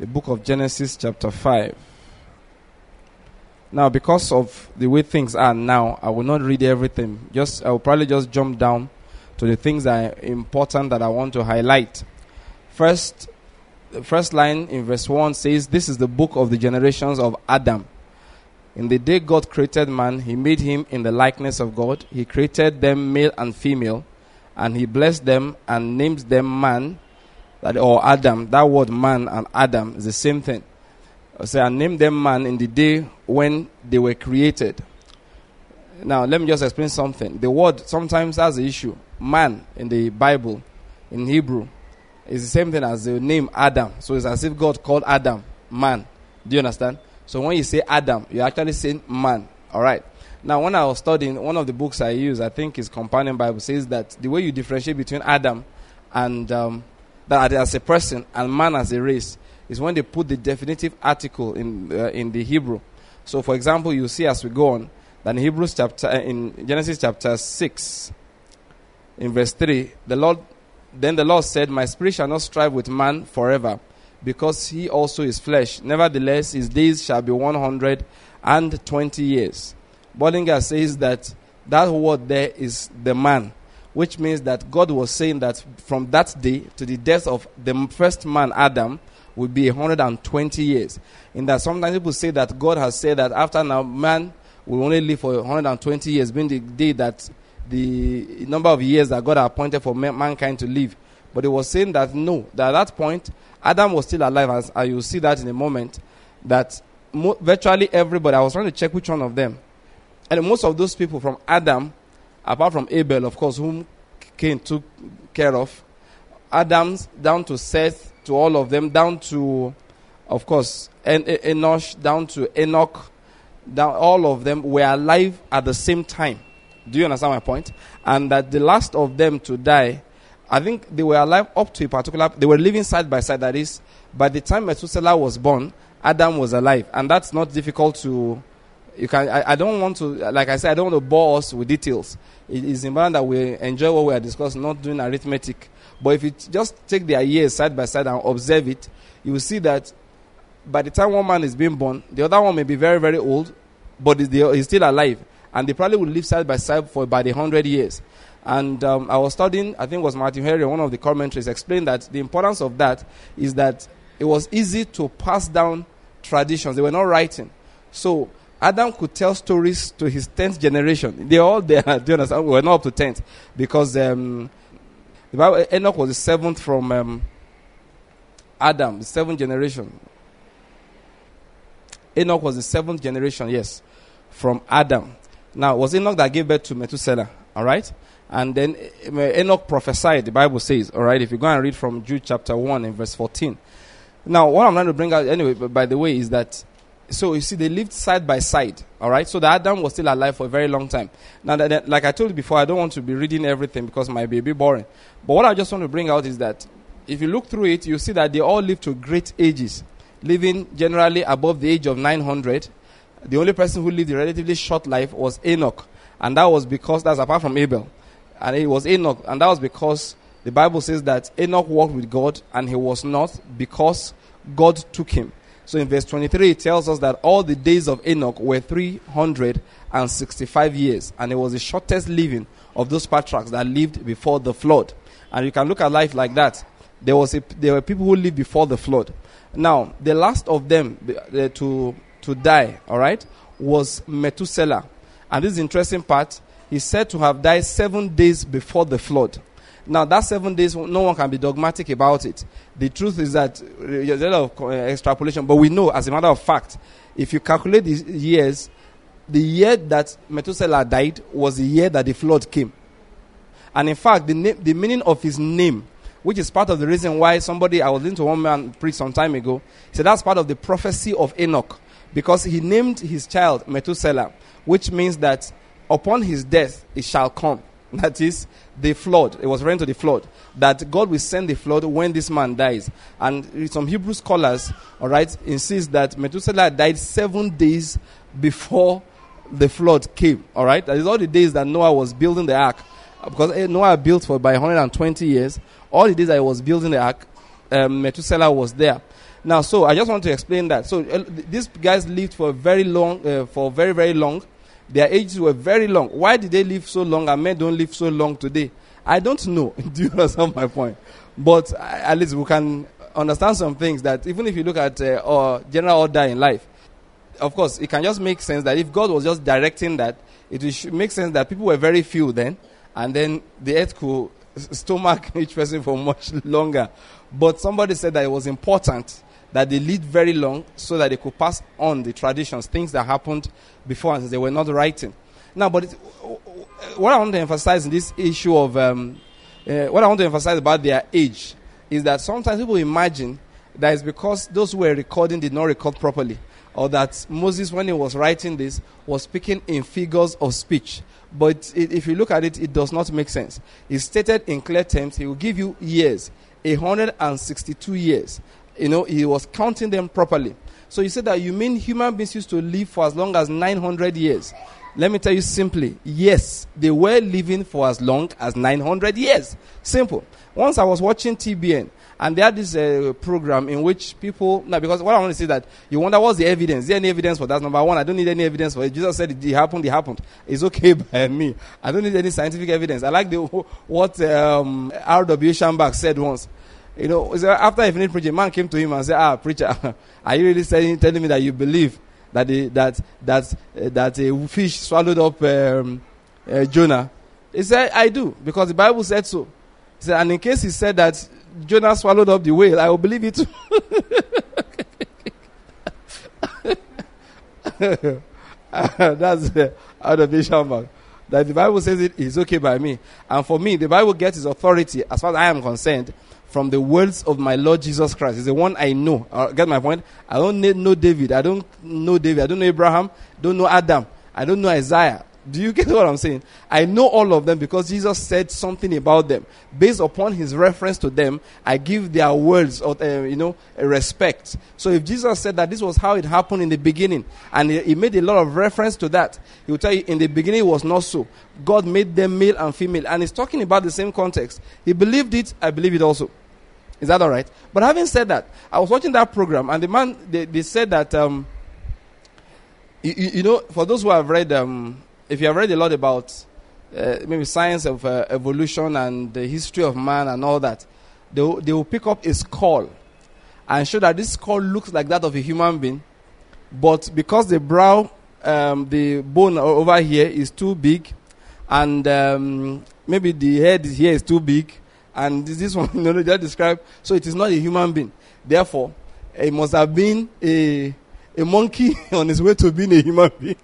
the book of Genesis chapter 5. Now, because of the way things are now, I will not read everything. I will probably just jump down to the things that are important that I want to highlight. First, the first line in verse 1 says, "This is the book of the generations of Adam. In the day God created man, he made him in the likeness of God. He created them male and female, and he blessed them and named them man," or Adam. That word man and Adam is the same thing. So I named them man in the day when they were created. Now, let me just explain something. The word sometimes has an issue. Man in the Bible, in Hebrew, is the same thing as the name Adam. So it's as if God called Adam man. Do you understand? So when you say Adam, you're actually saying man. All right. Now, when I was studying, one of the books I use, I think is Companion Bible, says that the way you differentiate between Adam and that as a person and man as a race is when they put the definitive article in the Hebrew. So, for example, you see as we go on that in Genesis chapter 6, in verse 3, then the Lord said, "My spirit shall not strive with man forever, because he also is flesh. Nevertheless, his days shall be 120 years. Bollinger says that word there is the man, which means that God was saying that from that day to the death of the first man, Adam, would be 120 years. In that, sometimes people say that God has said that after now, man will only live for 120 years, being the day that the number of years that God appointed for mankind to live. But it was saying that no, that at that point, Adam was still alive, as you'll see that in a moment, that virtually everybody, I was trying to check which one of them, and most of those people from Adam, apart from Abel, of course, whom Cain took care of, Adam's down to Seth, to all of them, down to, of course, Enosh, down to Enoch, all of them were alive at the same time. Do you understand my point? And that the last of them to die, I think they were alive up to a particular, they were living side by side. That is, by the time Methuselah was born, Adam was alive. And that's not difficult to, I don't want to, like I said, I don't want to bore us with details. It is important that we enjoy what we are discussing, not doing arithmetic. But if you just take their years side by side and observe it, you will see that by the time one man is being born, the other one may be very, very old, but he's still alive. And they probably will live side by side for about 100 years. And I was studying, I think it was Matthew Henry, one of the commentaries, explained that the importance of that is that it was easy to pass down traditions. They were not writing. So Adam could tell stories to his 10th generation. They're all there. Do you understand? We were not up to 10th. Because the Bible, Enoch was the 7th from Adam, the 7th generation. Enoch was the 7th generation, yes, from Adam. Now, it was Enoch that gave birth to Methuselah, all right? And then Enoch prophesied, the Bible says, all right? If you go and read from Jude chapter 1 and verse 14. Now, what I'm trying to bring out, anyway, by the way, is that, so you see, they lived side by side, all right? So that Adam was still alive for a very long time. Now, like I told you before, I don't want to be reading everything because it might be a bit boring. But what I just want to bring out is that if you look through it, you see that they all lived to great ages, living generally above the age of 900. The only person who lived a relatively short life was Enoch. And that was because, that's apart from Abel. And it was Enoch. And that was because the Bible says that Enoch walked with God and he was not, because God took him. So in verse 23, it tells us that all the days of Enoch were 365 years. And it was the shortest living of those patriarchs that lived before the flood. And you can look at life like that. There were people who lived before the flood. Now, the last of them to die, all right, was Methuselah. And this is the interesting part. He's said to have died 7 days before the flood. Now, that 7 days, no one can be dogmatic about it. The truth is that there's a lot of extrapolation, but we know, as a matter of fact, if you calculate the years, the year that Methuselah died was the year that the flood came. And in fact, the meaning of his name, which is part of the reason why I was listening to one man preach some time ago, he said that's part of the prophecy of Enoch, because he named his child Methuselah, which means that upon his death it shall come. That is the flood. It was referring to the flood. That God will send the flood when this man dies. And some Hebrew scholars, all right, insist that Methuselah died 7 days before the flood came. All right, that is all the days that Noah was building the ark. Because Noah built for by 120 years. All the days that he was building the ark, Methuselah was there. Now, so I just want to explain that. So these guys lived for very, very long. Their ages were very long. Why did they live so long and men don't live so long today? I don't know. Do you understand my point? But at least we can understand some things that even if you look at general order in life, of course, it can just make sense that if God was just directing that, it would make sense that people were very few then, and then the earth could stomach each person for much longer. But somebody said that it was important that they lived very long so that they could pass on the traditions, things that happened before and they were not writing. Now, but what I want to emphasize in this issue of, what I want to emphasize about their age is that sometimes people imagine that it's because those who were recording did not record properly, or that Moses, when he was writing this, was speaking in figures of speech. But if you look at it, it does not make sense. It's stated in clear terms. He will give you years, 162 years. You know, he was counting them properly. So you said that you mean human beings used to live for as long as 900 years. Let me tell you simply, yes, they were living for as long as 900 years. Simple. Once I was watching TBN, and they had this program in which people, now because what I want to say is that you wonder what's the evidence. Is there any evidence for that? Number one, I don't need any evidence for it. Jesus said it happened, it happened. It's okay by me. I don't need any scientific evidence. I like what R.W. Schambach said once. You know, after he finished preaching, a man came to him and said, preacher, are you really telling me that you believe that a fish swallowed up Jonah? He said, I do, because the Bible said so. He said, and in case he said that Jonah swallowed up the whale, I will believe it too. That's out of the Schambach. That the Bible says it is okay by me. And for me, the Bible gets its authority, as far as I am concerned, from the words of my Lord Jesus Christ. It's the one I know. Get my point? I don't know David. I don't know Abraham. Don't know Adam. I don't know Isaiah. Do you get what I'm saying? I know all of them because Jesus said something about them. Based upon his reference to them, I give their words of, a respect. So if Jesus said that this was how it happened in the beginning, and he made a lot of reference to that, he will tell you in the beginning it was not so. God made them male and female, and he's talking about the same context. He believed it, I believe it also. Is that all right? But having said that, I was watching that program, and the man, they said that, for those who have read, if you have read a lot about maybe science of evolution and the history of man and all that, they will pick up a skull and show that this skull looks like that of a human being, but because the brow, the bone over here is too big, and maybe the head here is too big, and this one, they describe, so it is not a human being. Therefore, it must have been a monkey on his way to being a human being.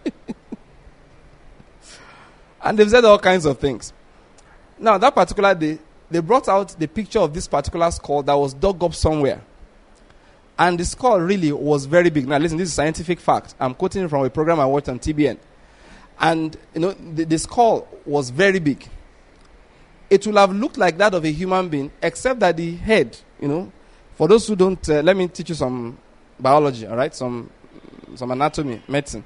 And they've said all kinds of things. Now, that particular day, they brought out the picture of this particular skull that was dug up somewhere. And the skull really was very big. Now, listen, this is scientific fact. I'm quoting from a program I watched on TBN. And, the skull was very big. It will have looked like that of a human being, except that the head, for those who don't, let me teach you some biology, all right? Some anatomy, medicine.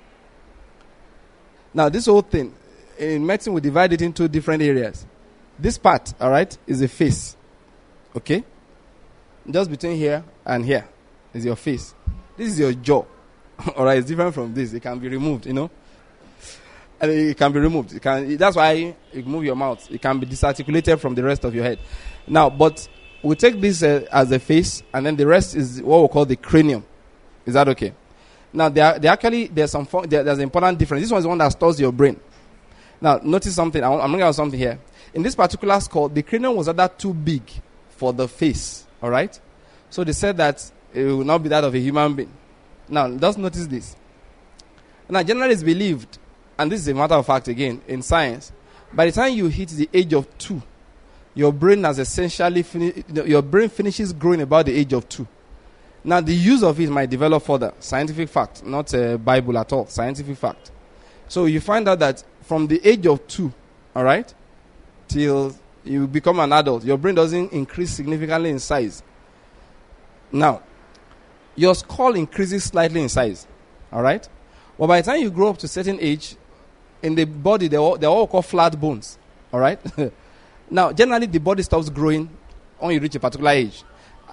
Now, this whole thing, in medicine, we divide it into different areas. This part, all right, is the face. Okay? Just between here and here is your face. This is your jaw. All right, it's different from this. It can be removed, And it can be removed. That's why you move your mouth. It can be disarticulated from the rest of your head. Now, but we take this as the face, and then the rest is what we call the cranium. Is that okay? Now, there's an important difference. This one is the one that stores your brain. Now, notice something. I'm looking at something here. In this particular skull, the cranium was rather too big for the face. All right? So they said that it will not be that of a human being. Now, just notice this. Now, generally it's believed, and this is a matter of fact again, in science, by the time you hit the age of 2, your brain has essentially your brain finishes growing about the age of 2. Now, the use of it might develop further. Scientific fact, not a Bible at all. Scientific fact. So you find out that from the age of 2, all right, till you become an adult, your brain doesn't increase significantly in size. Now, your skull increases slightly in size, all right? But by the time you grow up to a certain age, in the body, they're all called flat bones, all right? Now, generally, the body stops growing when you reach a particular age.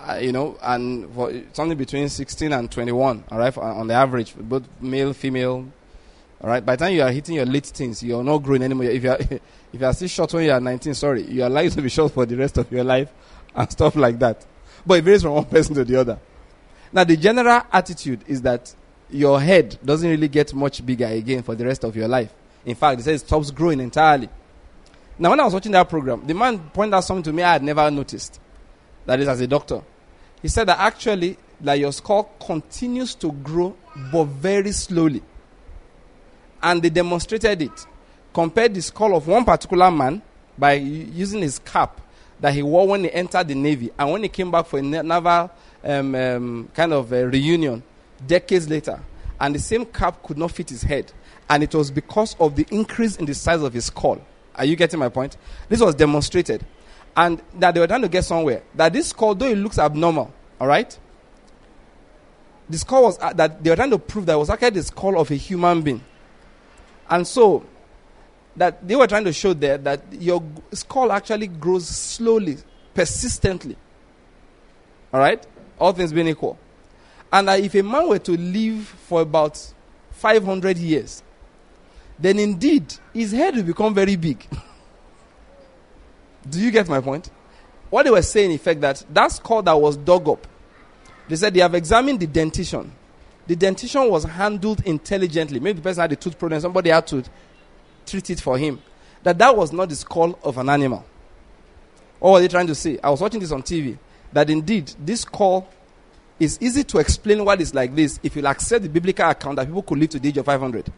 and for something between 16 and 21, all right, on the average, both male, female, all right. By the time you are hitting your late teens, you are not growing anymore. If you are still short when you are 19, sorry, you are likely to be short for the rest of your life and stuff like that. But it varies from one person to the other. Now, the general attitude is that your head doesn't really get much bigger again for the rest of your life. In fact, they say it stops growing entirely. Now, when I was watching that program, the man pointed out something to me I had never noticed. That is, as a doctor. He said that actually, that your skull continues to grow, but very slowly. And they demonstrated it. Compared the skull of one particular man by using his cap that he wore when he entered the Navy, and when he came back for a naval reunion decades later, and the same cap could not fit his head, and it was because of the increase in the size of his skull. Are you getting my point? This was demonstrated, and that they were trying to get somewhere. That this skull, though it looks abnormal, all right, the skull was that they were trying to prove that it was actually the skull of a human being, and so that they were trying to show there that your skull actually grows slowly, persistently. All right? All things being equal. And that if a man were to live for about 500 years, then indeed, his head will become very big. Do you get my point? What they were saying, in effect, that skull that was dug up, they said they have examined the dentition. The dentition was handled intelligently. Maybe the person had a tooth problem, somebody had to treat it for him. That was not the skull of an animal. What were they trying to say? I was watching this on TV. That indeed, this skull is easy to explain why it's like this if you'll accept the biblical account that people could live to the age of 500.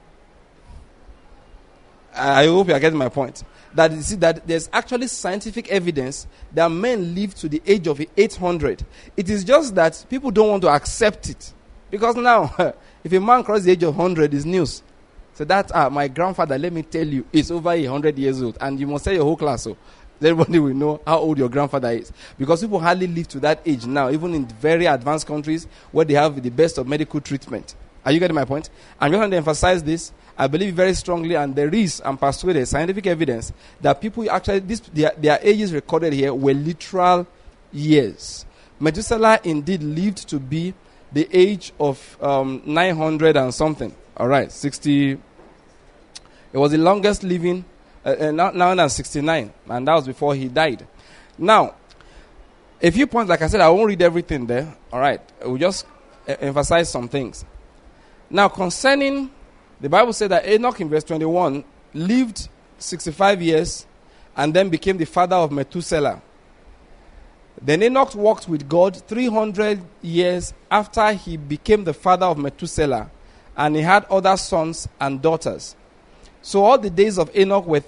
I hope you are getting my point. That you see that there's actually scientific evidence that men live to the age of 800. It is just that people don't want to accept it. Because now, if a man crosses the age of 100, it's news. So that, my grandfather, let me tell you, is over 100 years old. And you must say your whole class, so everybody will know how old your grandfather is. Because people hardly live to that age now, even in very advanced countries where they have the best of medical treatment. Are you getting my point? I'm just going to emphasize this. I believe very strongly, and there is, I'm persuaded, scientific evidence that people actually, their ages recorded here were literal years. Methuselah indeed lived to be the age of 900 and something. All right, 60. It was the longest living, now than 69, and that was before he died. Now, a few points, like I said, I won't read everything there. All right, we'll just emphasize some things. Now, concerning, the Bible said that Enoch in verse 21 lived 65 years and then became the father of Methuselah. Then Enoch walked with God 300 years after he became the father of Methuselah, and he had other sons and daughters. So all the days of Enoch were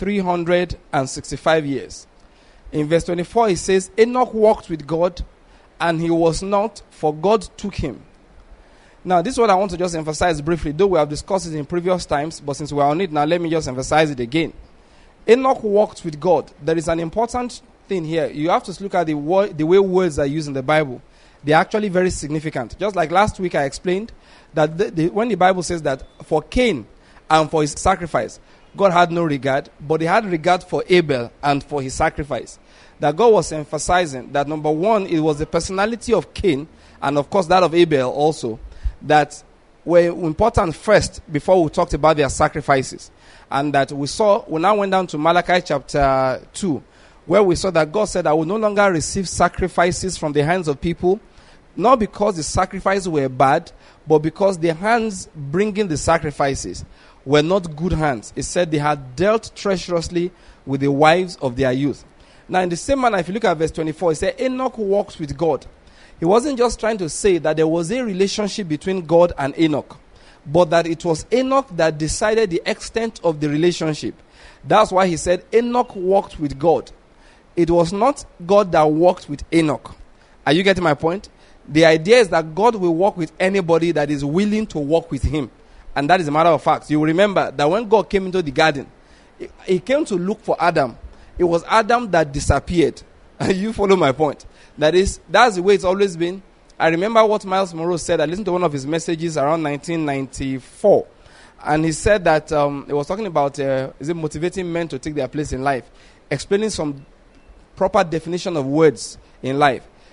365 years. In verse 24, it says, Enoch walked with God, and he was not, for God took him. Now, this is what I want to just emphasize briefly, though we have discussed it in previous times, but since we are on it now, let me just emphasize it again. Enoch walked with God. There is an important thing here. You have to look at the way words are used in the Bible. They are actually very significant. Just like last week I explained, that when the Bible says that for Cain and for his sacrifice, God had no regard, but he had regard for Abel and for his sacrifice. That God was emphasizing that, number one, it was the personality of Cain, and of course that of Abel also, that were important first before we talked about their sacrifices. And that we now went down to Malachi chapter 2, where we saw that God said, I will no longer receive sacrifices from the hands of people, not because the sacrifices were bad, but because the hands bringing the sacrifices were not good hands. It said they had dealt treacherously with the wives of their youth. Now, in the same manner, if you look at verse 24, it said Enoch walks with God. He wasn't just trying to say that there was a relationship between God and Enoch, but that it was Enoch that decided the extent of the relationship. That's why he said Enoch walked with God. It was not God that walked with Enoch. Are you getting my point? The idea is that God will walk with anybody that is willing to walk with him. And that is a matter of fact. You will remember that when God came into the garden, he came to look for Adam. It was Adam that disappeared. You follow my point. That's the way it's always been. I remember what Miles Monroe said. I listened to one of his messages around 1994. And he said that he was talking about motivating men to take their place in life, explaining some proper definition of words in life.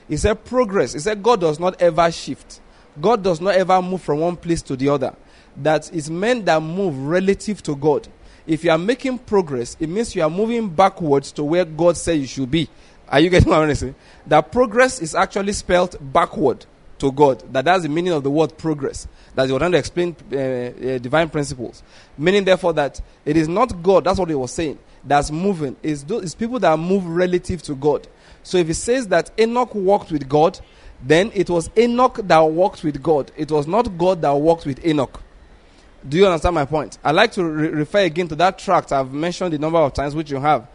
He said progress. He said God does not ever shift. God does not ever move from one place to the other. That is men that move relative to God. If you are making progress, it means you are moving backwards to where God said you should be. Are you getting what I'm saying? That progress is actually spelled backward to God. That's the meaning of the word progress. That you're trying to explain divine principles. Meaning, therefore, that it is not God, that's what he was saying, that's moving. It's people that move relative to God. So if it says that Enoch walked with God, then it was Enoch that walked with God. It was not God that walked with Enoch. Do you understand my point? I like to refer again to that tract I've mentioned a number of times, which you have.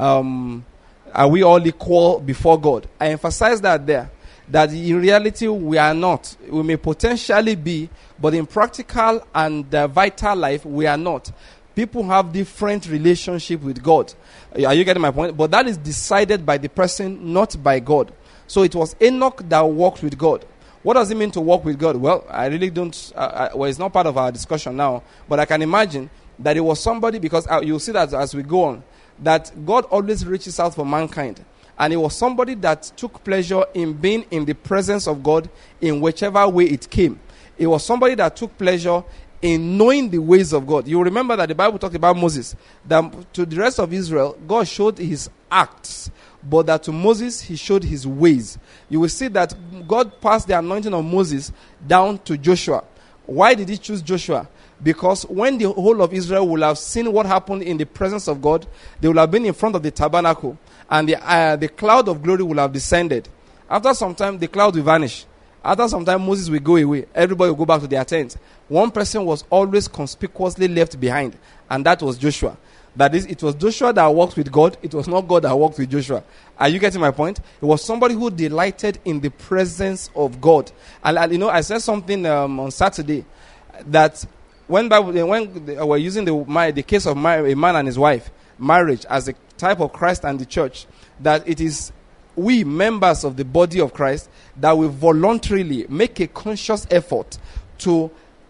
Are we all equal before God? I emphasize that there. That in reality we are not. We may potentially be, but in practical and vital life we are not. People have different relationship with God. Are you getting my point? But that is decided by the person, not by God. So it was Enoch that walked with God. What does it mean to walk with God? Well, I really don't, well, it's not part of our discussion now, but I can imagine that it was somebody, because you'll see that as we go on, that God always reaches out for mankind. And it was somebody that took pleasure in being in the presence of God in whichever way it came. It was somebody that took pleasure in knowing the ways of God. You remember that the Bible talked about Moses, that to the rest of Israel, God showed his acts, but that to Moses, he showed his ways. You will see that God passed the anointing of Moses down to Joshua. Why did he choose Joshua? Because when the whole of Israel will have seen what happened in the presence of God, they will have been in front of the tabernacle, and the cloud of glory will have descended. After some time, the cloud will vanish. After some time, Moses will go away. Everybody will go back to their tent. One person was always conspicuously left behind, and that was Joshua. That is, it was Joshua that walked with God. It was not God that walked with Joshua. Are you getting my point? It was somebody who delighted in the presence of God. And you know, I said something on Saturday that when we're using the case of a man and his wife, marriage as a type of Christ and the church, that it is we members of the body of Christ that will voluntarily make a conscious effort to,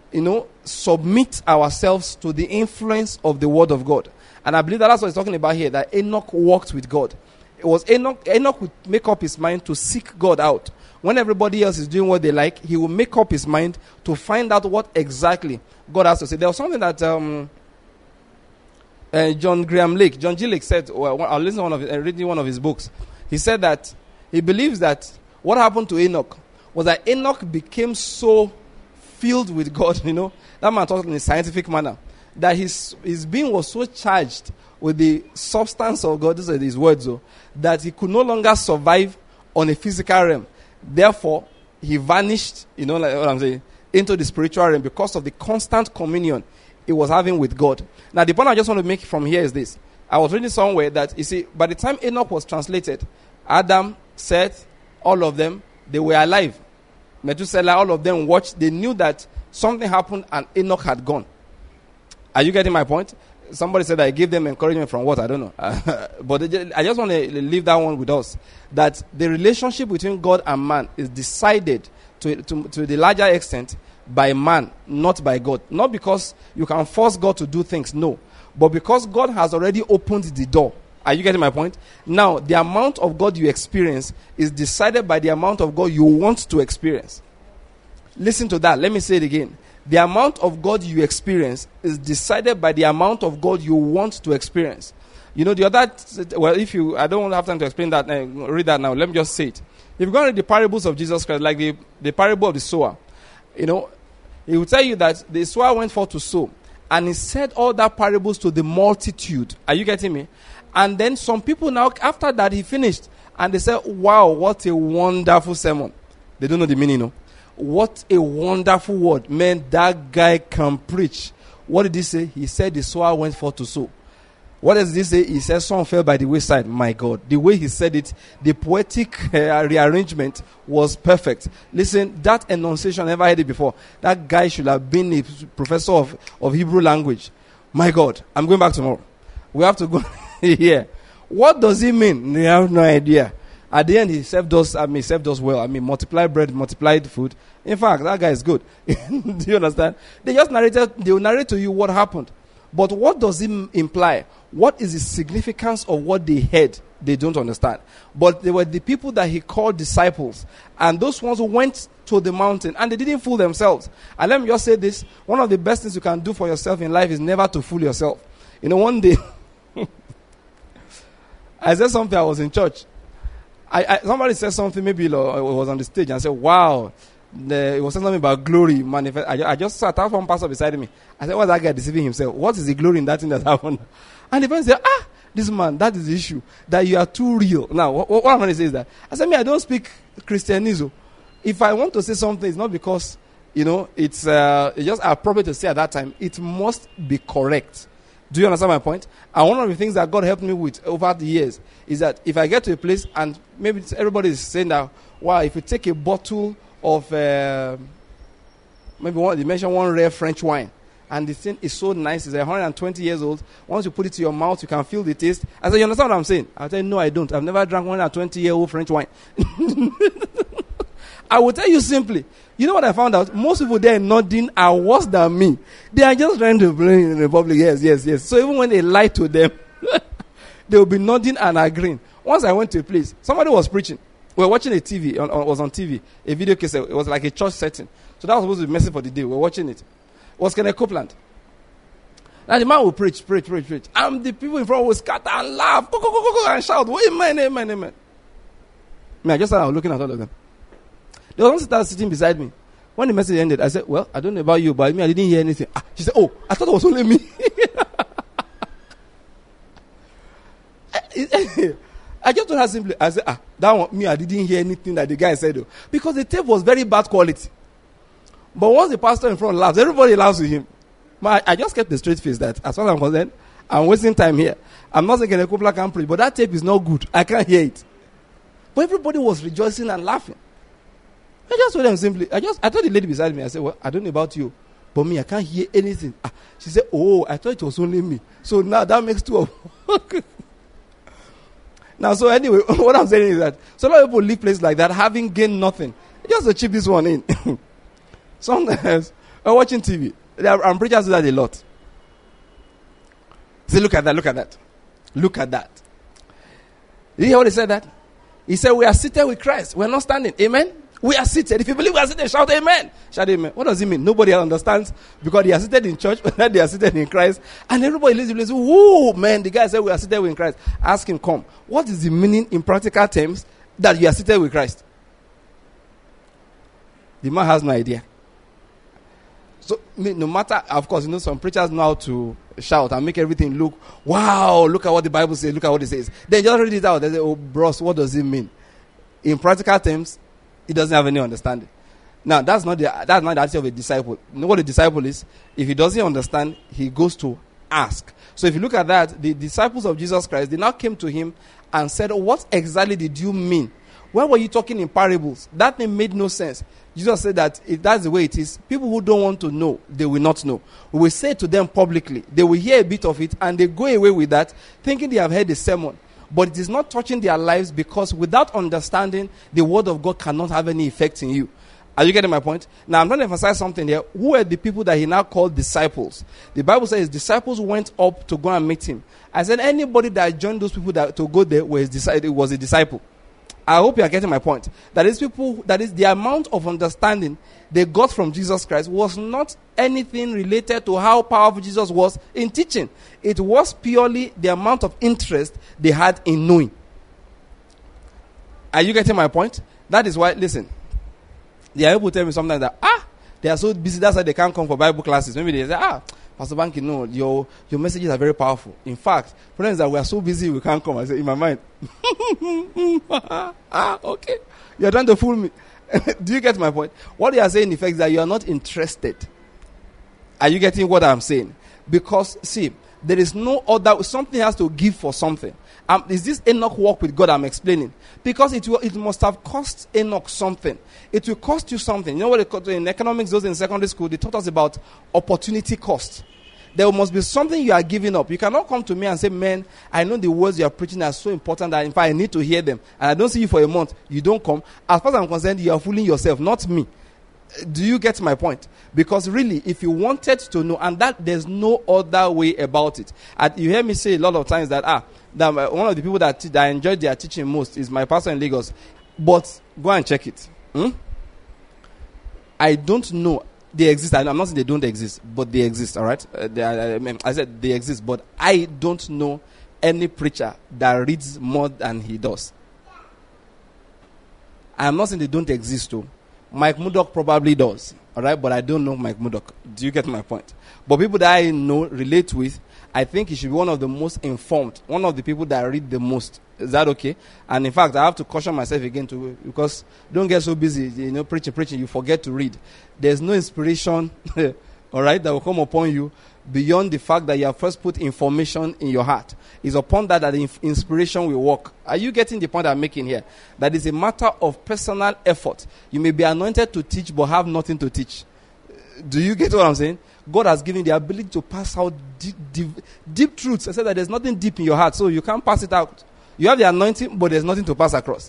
submit ourselves to the influence of the Word of God. And I believe that's what he's talking about here, that Enoch walked with God. It was Enoch would make up his mind to seek God out. When everybody else is doing what they like, he will make up his mind to find out what exactly God has to say. There was something that John G. Lake said, I listened to reading one of his books. He said that he believes that what happened to Enoch was that Enoch became so filled with God, that man talked in a scientific manner, that his being was so charged with the substance of God, these are his words, that he could no longer survive on a physical realm. Therefore, he vanished, like what I'm saying, into the spiritual realm because of the constant communion he was having with God. Now, the point I just want to make from here is this. I was reading somewhere that, you see, by the time Enoch was translated, Adam, Seth, all of them, they were alive. Methuselah, all of them watched. They knew that something happened and Enoch had gone. Are you getting my point? Somebody said I gave them encouragement from what? I don't know. But I just want to leave that one with us. That the relationship between God and man is decided to the larger extent by man, not by God. Not because you can force God to do things, no. But because God has already opened the door. Are you getting my point? Now, the amount of God you experience is decided by the amount of God you want to experience. Listen to that. Let me say it again. The amount of God you experience is decided by the amount of God you want to experience. The other, well, I don't have time to explain that, read that now. Let me just say it. If you go and read the parables of Jesus Christ, like the parable of the sower, he will tell you that the sower went forth to sow, and he said all that parables to the multitude. Are you getting me? And then some people now, after that, he finished, and they said, wow, what a wonderful sermon. They don't know the meaning, no? What a wonderful word. Man, that guy can preach. What did he say? He said the sower went forth to sow. What does he say? He said some fell by the wayside. My God. The way he said it, the poetic rearrangement was perfect. Listen, that enunciation, I never heard it before. That guy should have been a professor of Hebrew language. My God. I'm going back tomorrow. We have to go here. What does he mean? They have no idea. At the end, he served us well. Multiplied bread, multiplied food. In fact, that guy is good. Do you understand? They will narrate to you what happened. But what does it imply? What is the significance of what they heard? They don't understand. But they were the people that he called disciples. And those ones who went to the mountain, and they didn't fool themselves. And let me just say this. One of the best things you can do for yourself in life is never to fool yourself. One day, I said something, I was in church. Somebody said something, maybe it was on the stage, and I said, wow, it was something about glory manifest. I just sat out one pastor beside me. I said, what's that guy deceiving himself? What is the glory in that thing that happened? And the person said, this man, that is the issue, that you are too real. Now, what I'm going to say is that, I said, I don't speak Christianism. If I want to say something, it's not because, it's just appropriate to say at that time. It must be correct. Do you understand my point? And one of the things that God helped me with over the years is that if I get to a place and maybe everybody is saying that, wow, if you take a bottle of, maybe you mentioned one rare French wine, and the thing is so nice, it's 120 years old. Once you put it to your mouth, you can feel the taste. I said, you understand what I'm saying? I'll tell you, no, I don't. I've never drank 120-year-old French wine. I will tell you simply. You know what I found out? Most people there nodding are worse than me. They are just trying to blame in the public. Yes. So even when they lie to them, they will be nodding and agreeing. Once I went to a place, somebody was preaching. We were watching a TV, it was on TV, a video case. It was like a church setting. So that was supposed to be message for the day. We were watching it. It was Kenneth Copeland. Now the man will preach. And the people in front will scatter and laugh, and shout, amen. I just started looking at all of them. There was one sister sitting beside me. When the message ended, I said, well, I don't know about you, but me, I didn't hear anything. She said, oh, I thought it was only me. I just told her simply, I said, that one, me, I didn't hear anything that the guy said. Though. Because the tape was very bad quality. But once the pastor in front laughs, everybody laughs with him. I just kept the straight face that, as far as I'm concerned, I'm wasting time here. I'm not saying a couple can preach, but that tape is not good. I can't hear it. But everybody was rejoicing and laughing. I just told them simply, I told the lady beside me, I said, well, I don't know about you, but me, I can't hear anything. She said, oh, I thought it was only me. So now that makes two of Now, so anyway, what I'm saying is that so a lot of people leave places like that having gained nothing. Just to chip this one in. Sometimes, I'm watching TV. And preachers do that a lot. Say, look at that. Look at that. Did you hear what he said that? He said, we are seated with Christ. We're not standing. Amen? We are seated. If you believe we are seated, shout amen. Shout amen. What does it mean? Nobody understands because they are seated in church, but they are seated in Christ. And everybody listens. Whoa, man, the guy said we are seated in Christ. Ask him, come. What is the meaning in practical terms that you are seated with Christ? The man has no idea. So, no matter, of course, some preachers know how to shout and make everything look, wow, look at what the Bible says, look at what it says. They just read it out. They say, oh, bros, what does it mean? In practical terms, he doesn't have any understanding. Now, that's not the attitude of a disciple. You know what a disciple is? If he doesn't understand, he goes to ask. So if you look at that, the disciples of Jesus Christ, they now came to him and said, what exactly did you mean? When were you talking in parables? That thing made no sense. Jesus said that if that's the way it is, people who don't want to know, they will not know. We will say to them publicly. They will hear a bit of it and they go away with that, thinking they have heard the sermon. But it is not touching their lives because without understanding, the word of God cannot have any effect in you. Are you getting my point? Now, I'm going to emphasize something here. Who are the people that he now called disciples? The Bible says his disciples went up to go and meet him. I said anybody that joined those people to go there was a disciple. I hope you are getting my point. That is the amount of understanding they got from Jesus Christ was not anything related to how powerful Jesus was in teaching. It was purely the amount of interest they had in knowing. Are you getting my point? That is why, listen, they are able to tell me sometimes that, they are so busy, that's why they can't come for Bible classes. Maybe they say, Pastor Banky, no, your messages are very powerful. In fact, friends, that we are so busy we can't come. I say, in my mind, okay, you are trying to fool me. Do you get my point? What you are saying, in effect, is that you are not interested. Are you getting what I'm saying? Because, see, there is no other, something has to give for something. Is this Enoch walk with God I'm explaining? Because it must have cost Enoch something. It will cost you something. You know what in economics, those in secondary school, they taught us about opportunity cost. There must be something you are giving up. You cannot come to me and say, man, I know the words you are preaching are so important that in fact I need to hear them. And I don't see you for a month. You don't come. As far as I'm concerned, you are fooling yourself, not me. Do you get my point? Because really, if you wanted to know, and that there's no other way about it. And you hear me say a lot of times that one of the people that I enjoyed their teaching most is my pastor in Lagos. But go and check it. I don't know. They exist. I'm not saying they don't exist, but they exist. All right. I said they exist, but I don't know any preacher that reads more than he does. I'm not saying they don't exist too. Mike Murdoch probably does. All right, but I don't know Mike Murdoch. Do you get my point? But people that I know, relate with, I think he should be one of the most informed, one of the people that read the most. Is that okay? And in fact, I have to caution myself again because don't get so busy, preaching, you forget to read. There's no inspiration, all right, that will come upon you beyond the fact that you have first put information in your heart. It's upon that the inspiration will work. Are you getting the point I'm making here? That is a matter of personal effort. You may be anointed to teach but have nothing to teach. Do you get what I'm saying? God has given the ability to pass out deep truths. I said that there's nothing deep in your heart, so you can't pass it out. You have the anointing, but there's nothing to pass across.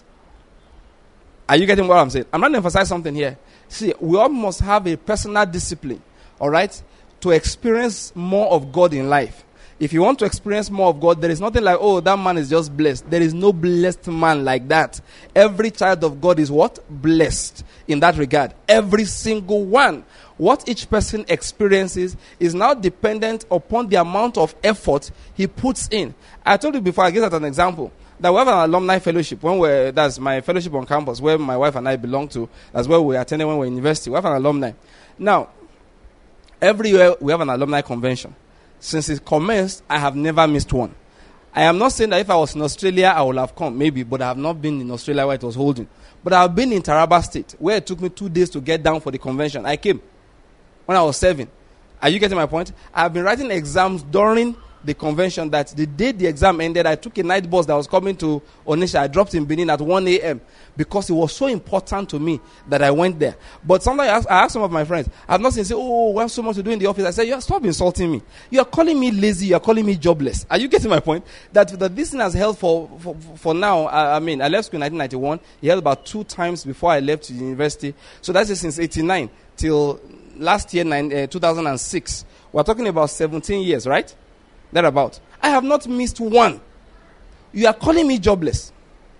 Are you getting what I'm saying? I'm trying to emphasize something here. See, we all must have a personal discipline, all right, to experience more of God in life. If you want to experience more of God, there is nothing like, oh, that man is just blessed. There is no blessed man like that. Every child of God is what? Blessed in that regard. Every single one. What each person experiences is now dependent upon the amount of effort he puts in. I told you before, I give that an example, that we have an alumni fellowship. That's my fellowship on campus, where my wife and I belong to. That's where we attended when we were in university. We have an alumni. Now, every year we have an alumni convention. Since it commenced, I have never missed one. I am not saying that if I was in Australia, I would have come, maybe, but I have not been in Australia where it was holding. But I have been in Taraba State, where it took me 2 days to get down for the convention. I came when I was 7. Are you getting my point? I have been writing exams during the convention that the day the exam ended, I took a night bus that was coming to Onitsha. I dropped in Benin at 1 a.m. because it was so important to me that I went there. But sometimes I ask some of my friends, I've not seen say, oh, we have so much to do in the office. I say, stop insulting me. You are calling me lazy. You are calling me jobless. Are you getting my point? That this thing has held for now. I left school in 1991. It held about 2 times before I left the university. So that's it since 89 till last year, 2006. We're talking about 17 years, right? Thereabout. I have not missed one. You are calling me jobless.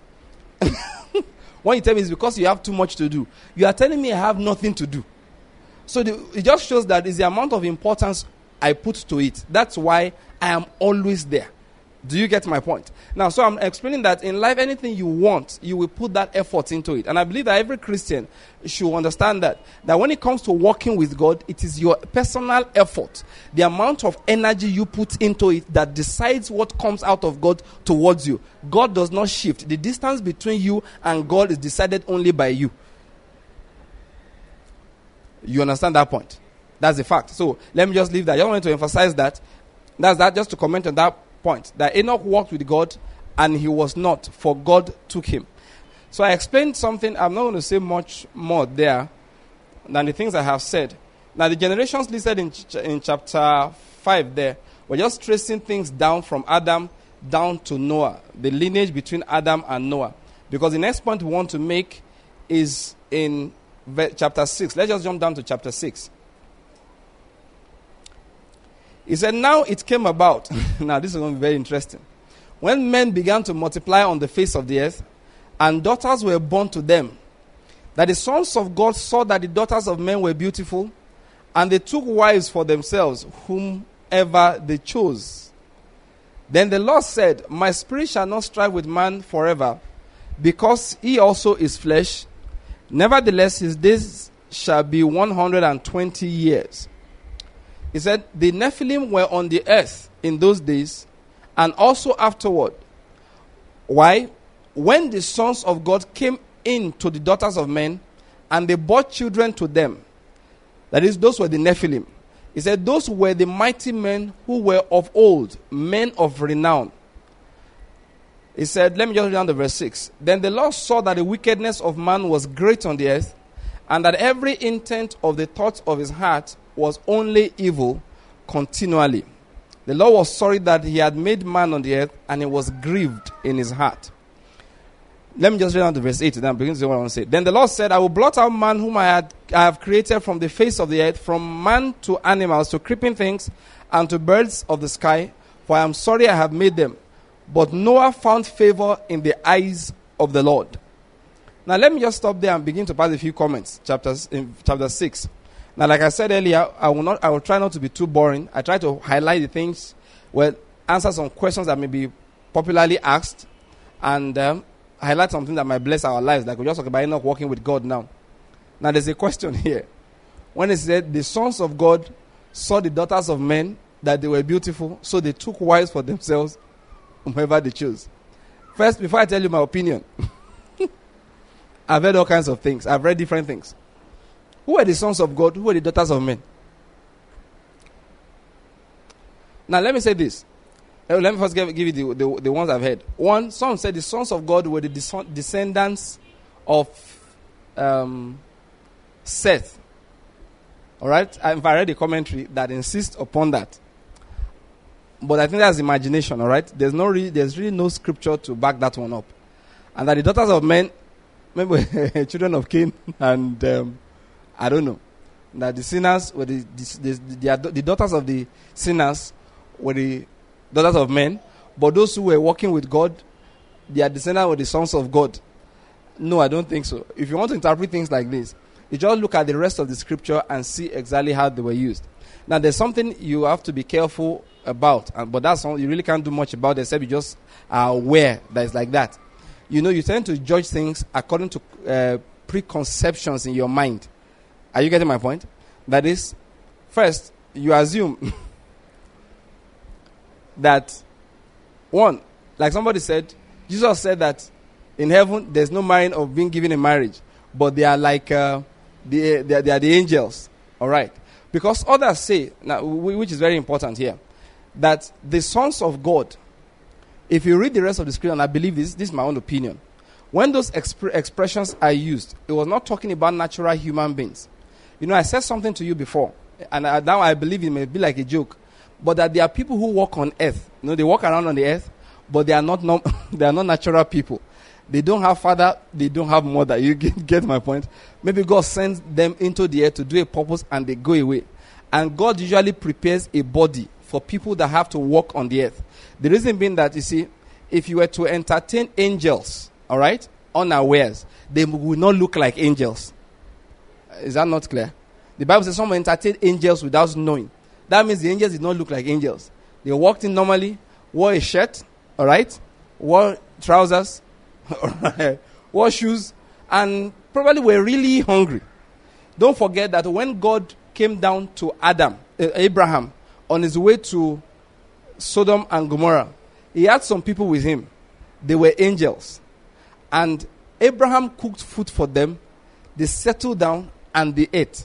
When you tell me it's because you have too much to do, you are telling me I have nothing to do. So it just shows that it's the amount of importance I put to it. That's why I am always there. Do you get my point? Now, so I'm explaining that in life, anything you want, you will put that effort into it. And I believe that every Christian should understand that when it comes to walking with God, it is your personal effort, the amount of energy you put into it that decides what comes out of God towards you. God does not shift. The distance between you and God is decided only by you. You understand that point? That's the fact. So let me just leave that. I just wanted to emphasize that. That's that, just to comment on that point, that Enoch walked with God and he was not, for God took him. So I explained something. I'm not going to say much more there than the things I have said. Now the generations listed in chapter 5 there, we're just tracing things down from Adam down to Noah, the lineage between Adam and Noah. Because the next point we want to make is in chapter 6. Let's just jump down to chapter 6. He said, now it came about. Now this is going to be very interesting. When men began to multiply on the face of the earth, and daughters were born to them, that the sons of God saw that the daughters of men were beautiful, and they took wives for themselves, whomever they chose. Then the Lord said, my spirit shall not strive with man forever, because he also is flesh. Nevertheless, his days shall be 120 years. He said, the Nephilim were on the earth in those days, and also afterward. Why? When the sons of God came in to the daughters of men, and they bore children to them. That is, those were the Nephilim. He said, those were the mighty men who were of old, men of renown. He said, let me just read down to verse 6. Then the Lord saw that the wickedness of man was great on the earth, and that every intent of the thoughts of his heart was only evil continually. The Lord was sorry that he had made man on the earth, and he was grieved in his heart. Let me just read down to verse 8, then begin to say what I want to say. Then the Lord said, I will blot out man whom I had I have created from the face of the earth, from man to animals to creeping things and to birds of the sky, for I am sorry I have made them. But Noah found favor in the eyes of the Lord. Now let me just stop there and begin to pass a few comments. In chapter 6. Now, like I said earlier, I will try not to be too boring. I try to highlight the things, answer some questions that may be popularly asked, and highlight something that might bless our lives. Like we just talked about Enoch walking with God now. Now there's a question here. When it said the sons of God saw the daughters of men, that they were beautiful, so they took wives for themselves, whomever they chose. First, before I tell you my opinion, I've heard all kinds of things. I've read different things. Who are the sons of God? Who are the daughters of men? Now let me say this. Let me first give you the ones I've heard. One, some said the sons of God were the descendants of Seth. All right? I've read a commentary that insists upon that. But I think that's imagination, all right? There's really no scripture to back that one up. And that the daughters of men, remember, children of Cain, and I don't know, that the sinners were the daughters of the sinners were the daughters of men, but those who were walking with God, their descendants were the sons of God. No, I don't think so. If you want to interpret things like this, you just look at the rest of the scripture and see exactly how they were used. Now, there's something you have to be careful about, but that's something you really can't do much about, except you just are aware that it's like that. You know, you tend to judge things according to preconceptions in your mind. Are you getting my point? That is, first, you assume that, one, like somebody said, Jesus said that in heaven there's no marrying or being given in marriage, but they are like they are the angels. All right, because others say now, which is very important here, that the sons of God. If you read the rest of the scripture, and I believe this is my own opinion, when those expressions are used, it was not talking about natural human beings. You know, I said something to you before, and now I believe it may be like a joke, but that there are people who walk on earth. You know, they walk around on the earth, but they are not they are not natural people. They don't have father, they don't have mother. You get my point? Maybe God sends them into the earth to do a purpose and they go away. And God usually prepares a body for people that have to walk on the earth. The reason being that, you see, if you were to entertain angels, all right, unawares, they will not look like angels. Is that not clear? The Bible says someone entertained angels without knowing. That means the angels did not look like angels. They walked in normally, wore a shirt, all right, wore trousers, wore shoes, and probably were really hungry. Don't forget that when God came down to Abraham, on his way to Sodom and Gomorrah, he had some people with him. They were angels. And Abraham cooked food for them. They settled down and they ate.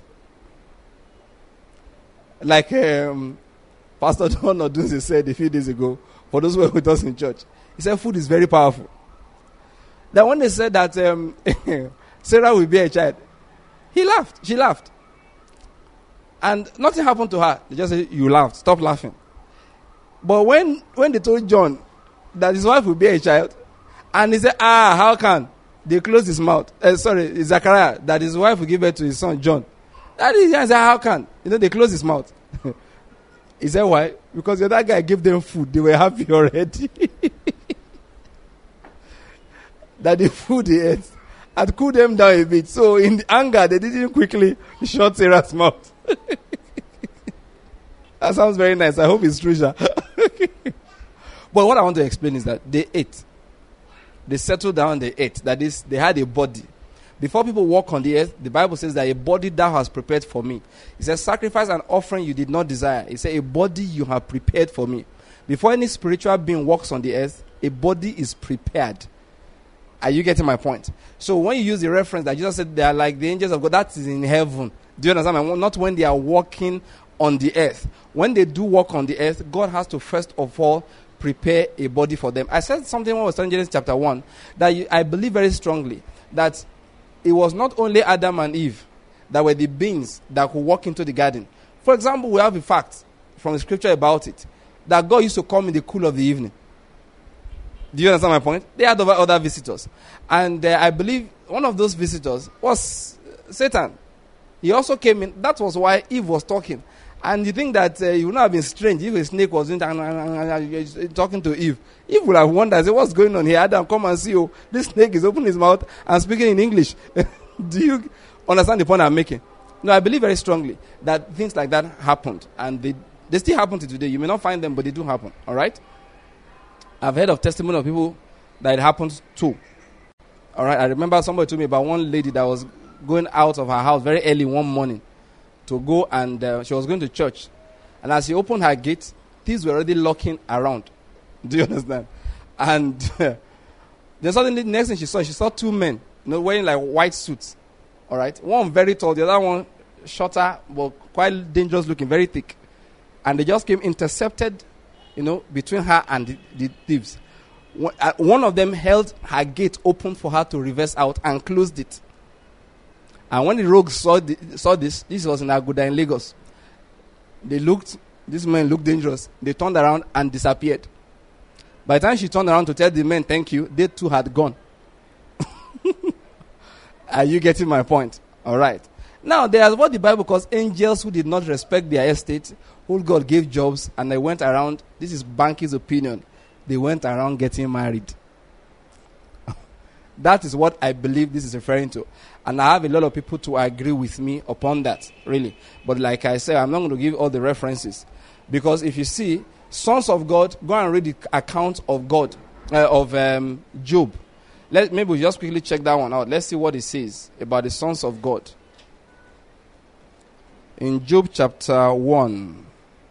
Like Pastor John Odunze said a few days ago, for those who were with us in church, he said food is very powerful. Then when they said that Sarah will be a child, he laughed. She laughed. And nothing happened to her. They just said, you laughed. Stop laughing. But when they told John that his wife will be a child, and he said, how can? They closed his mouth. Zachariah, that his wife will give birth to his son, John. That is, he said, how can? You know, they closed his mouth. He said, why? Because the other guy gave them food. They were happy already. That the food he ate had cooled them down a bit. So in the anger, they didn't quickly shut Sarah's mouth. That sounds very nice. I hope it's true. But what I want to explain is that they ate. They settled down, they ate. That is, they had a body. Before people walk on the earth, the Bible says that a body thou hast prepared for me. It says, sacrifice and offering you did not desire. It says, a body you have prepared for me. Before any spiritual being walks on the earth, a body is prepared. Are you getting my point? So when you use the reference that Jesus said they are like the angels of God, that is in heaven. Do you understand? Not when they are walking on the earth. When they do walk on the earth, God has to first of all prepare a body for them. I said something when I was studying Genesis chapter 1, that I believe very strongly that it was not only Adam and Eve that were the beings that could walk into the garden. For example, we have a fact from the scripture about it, that God used to come in the cool of the evening. Do you understand my point? They had other visitors. And I believe one of those visitors was Satan. He also came in. That was why Eve was talking. And you think that it would not have been strange if a snake was talking to Eve. Eve would have wondered, what's going on here? Adam, come and see. Oh, this snake is opening his mouth and speaking in English. Do you understand the point I'm making? No, I believe very strongly that things like that happened. And they still happen to today. You may not find them, but they do happen. All right? I've heard of testimony of people that it happens to. All right? I remember somebody told me about one lady that was going out of her house very early one morning to go, and she was going to church. And as she opened her gate, thieves were already locking around. Do you understand? And then suddenly, the next thing she saw two men, wearing like white suits. All right? One very tall, the other one shorter, but quite dangerous looking, very thick. And they just came, intercepted, between her and the thieves. One of them held her gate open for her to reverse out and closed it. And when the rogues saw this was in Aguda in Lagos. These men looked dangerous. They turned around and disappeared. By the time she turned around to tell the men thank you, they too had gone. Are you getting my point? All right. Now, there's what the Bible calls angels who did not respect their estate, who God gave jobs, and they went around. This is Banky's opinion. They went around getting married. That is what I believe this is referring to. And I have a lot of people to agree with me upon that, really. But like I said, I'm not going to give all the references. Because if you see, sons of God, go and read the account of God, Job. Maybe we'll just quickly check that one out. Let's see what it says about the sons of God. In Job chapter 1.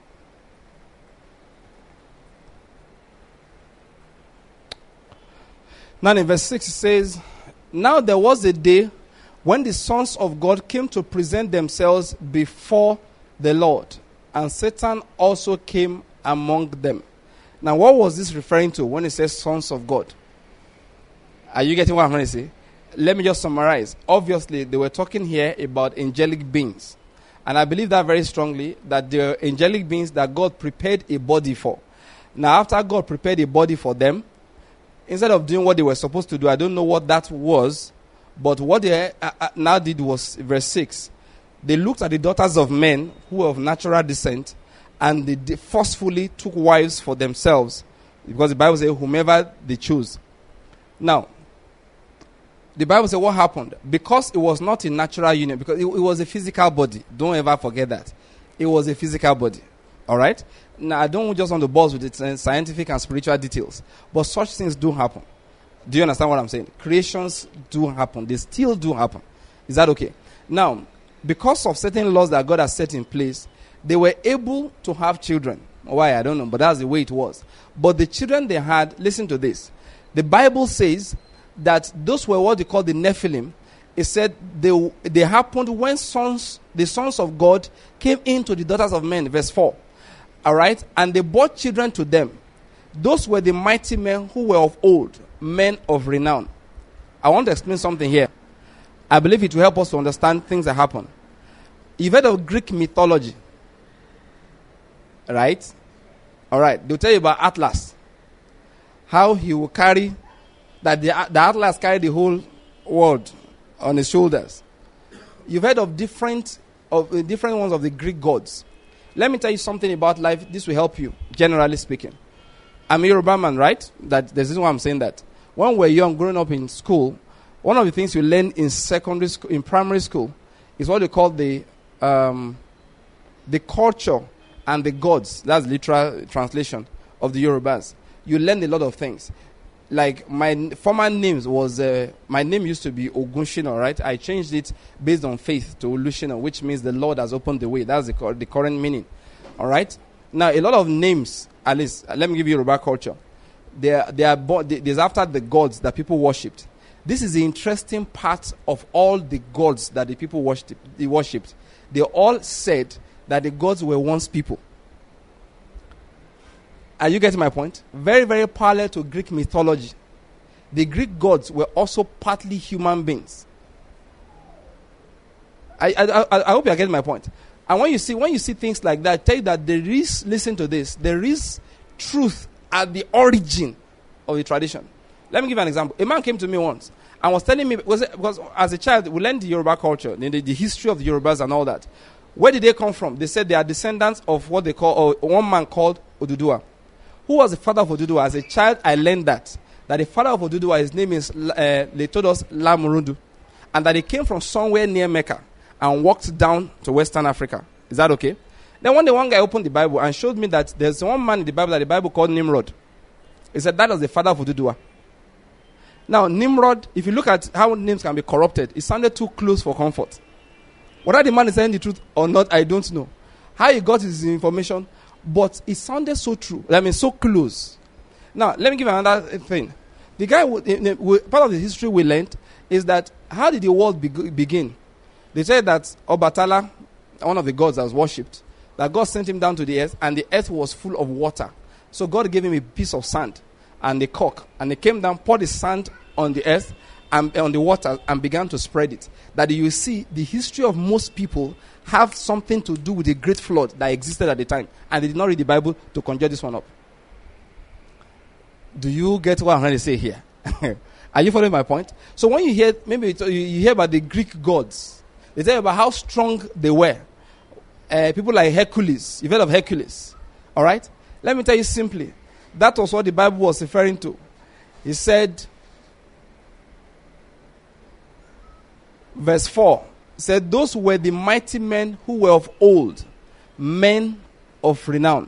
Now in verse 6 it says, now there was a day when the sons of God came to present themselves before the Lord, and Satan also came among them. Now what was this referring to when it says sons of God? Are you getting what I'm trying to say? Let me just summarize. Obviously, they were talking here about angelic beings. And I believe that very strongly, that they are angelic beings that God prepared a body for. Now after God prepared a body for them, instead of doing what they were supposed to do, I don't know what that was, but what they now did was, verse 6, they looked at the daughters of men who were of natural descent, and they forcefully took wives for themselves, because the Bible says whomever they choose. Now, the Bible says what happened? Because it was not a natural union, because it was a physical body. Don't ever forget that. It was a physical body. All right? Now, I don't just want to buzz with the scientific and spiritual details, but such things do happen. Do you understand what I'm saying? Creations do happen. They still do happen. Is that okay? Now, because of certain laws that God has set in place, they were able to have children. Why? I don't know, but that's the way it was. But the children they had, listen to this. The Bible says that those were what they call the Nephilim. It said they happened when the sons of God came into the daughters of men, verse 4. All right? And they brought children to them. Those were the mighty men who were of old, men of renown. I want to explain something here. I believe it will help us to understand things that happen. You've heard of Greek mythology. Right? All right. They'll tell you about Atlas. How he will carry, that the Atlas carried the whole world on his shoulders. You've heard of different ones of the Greek gods. Let me tell you something about life. This will help you, generally speaking. I'm a Yoruba man, right? There's this why I'm saying that. When we're young, growing up in school, one of the things you learn in secondary school, in primary school, is what they call the culture and the gods. That's literal translation of the Yorubas. You learn a lot of things. Like my former names was, my name used to be Ogunshina, right? I changed it based on faith to Olushina, which means the Lord has opened the way. That's the current meaning. All right? Now, a lot of names, at least, let me give you Yoruba culture. There's after the gods that people worshipped. This is the interesting part of all the gods that the people worshipped. They all said that the gods were once people. Are you getting my point? Very, very parallel to Greek mythology. The Greek gods were also partly human beings. I hope you are getting my point. And when you see things like that, tell you that there is, listen to this, there is truth at the origin of the tradition. Let me give you an example. A man came to me once and was telling me, because as a child, we learned the Yoruba culture, the history of the Yorubas and all that. Where did they come from? They said they are descendants of what they call, one man called Oduduwa. Who was the father of Oduduwa? As a child, I learned that the father of Oduduwa, his name is, they told us, Lamurundu. And that he came from somewhere near Mecca and walked down to Western Africa. Is that okay? Then one day, one guy opened the Bible and showed me that there's one man in the Bible that the Bible called Nimrod. He said that was the father of Oduduwa. Now, Nimrod, if you look at how names can be corrupted, it sounded too close for comfort. Whether the man is saying the truth or not, I don't know. How he got his information, but it sounded so true. I mean, so close. Now, let me give you another thing. The guy, part of the history we learned is that how did the world begin? They said that Obatala, one of the gods that was worshipped, that God sent him down to the earth, and the earth was full of water. So God gave him a piece of sand and a cock, and he came down, poured the sand on the earth and on the water, and began to spread it. That you see, the history of most people have something to do with the great flood that existed at the time, and they did not read the Bible to conjure this one up. Do you get what I'm trying to say here? Are you following my point? So when you hear, maybe you hear about the Greek gods, they tell you about how strong they were. People like Hercules. You've heard of Hercules. All right? Let me tell you simply. That was what the Bible was referring to. He said, verse 4, said, those were the mighty men who were of old, men of renown.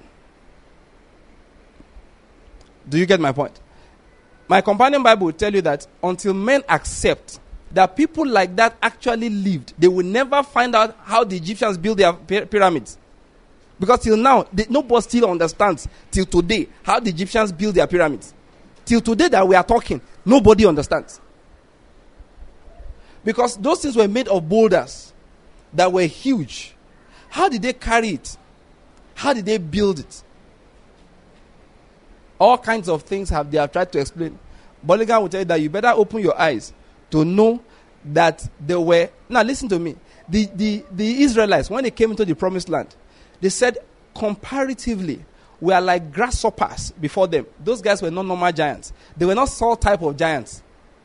Do you get my point? My companion Bible will tell you that until men accept that people like that actually lived, they will never find out how the Egyptians built their pyramids. Because till now, nobody still understands, till today, how the Egyptians built their pyramids. Till today that we are talking, nobody understands. Because those things were made of boulders that were huge. How did they carry it? How did they build it? All kinds of things they have tried to explain. Bolligan will tell you that you better open your eyes to know that there were... Now listen to me. The Israelites, when they came into the promised land, they said comparatively, we are like grasshoppers before them. Those guys were not normal giants. They were not Saul type of giants.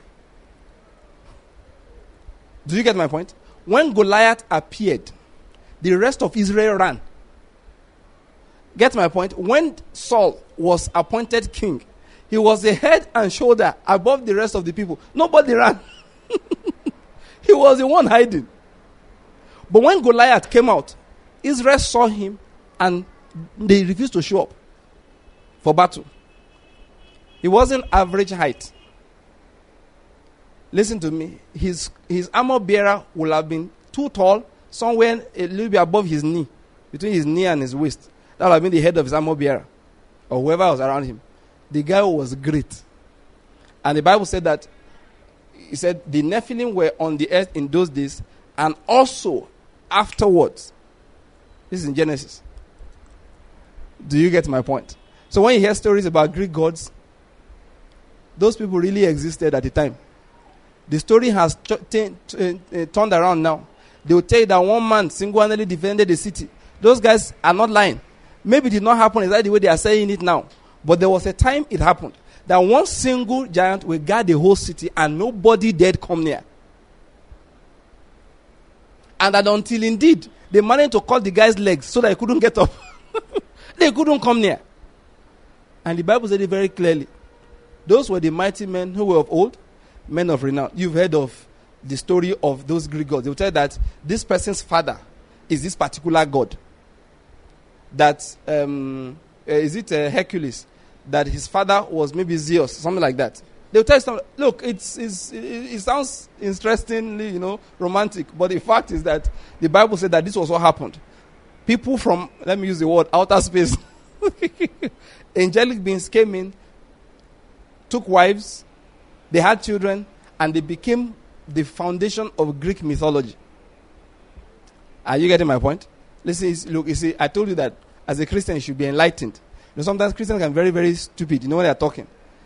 Do you get my point? When Goliath appeared, the rest of Israel ran. Get my point? When Saul was appointed king, he was the head and shoulder above the rest of the people. Nobody ran. He was the one hiding. But when Goliath came out, Israel saw him and they refused to show up for battle. He wasn't average height. Listen to me. His armor bearer would have been too tall, somewhere a little bit above his knee, between his knee and his waist. That would have been the head of his armor bearer, or whoever was around him. The guy was great. And the Bible said that, he said, the Nephilim were on the earth in those days, and also afterwards. This is in Genesis. Do you get my point? So when you hear stories about Greek gods, those people really existed at the time. The story has turned around now. They will tell you that one man single-handedly defended the city. Those guys are not lying. Maybe it did not happen exactly the way they are saying it now. But there was a time it happened. That one single giant will guard the whole city and nobody dared come near. And that until indeed, they managed to cut the guy's legs so that he couldn't get up. They couldn't come near. And the Bible said it very clearly. Those were the mighty men who were of old, men of renown. You've heard of the story of those Greek gods. They will tell you that this person's father is this particular god. That, is it Hercules? That his father was maybe Zeus, something like that. They'll tell you something. Look, it sounds interestingly, romantic. But the fact is that the Bible said that this was what happened. People from, let me use the word, outer space. Angelic beings came in, took wives, they had children, and they became the foundation of Greek mythology. Are you getting my point? Listen, look, you see, I told you that as a Christian you should be enlightened. Sometimes Christians can be very, very stupid. You know when they are talking.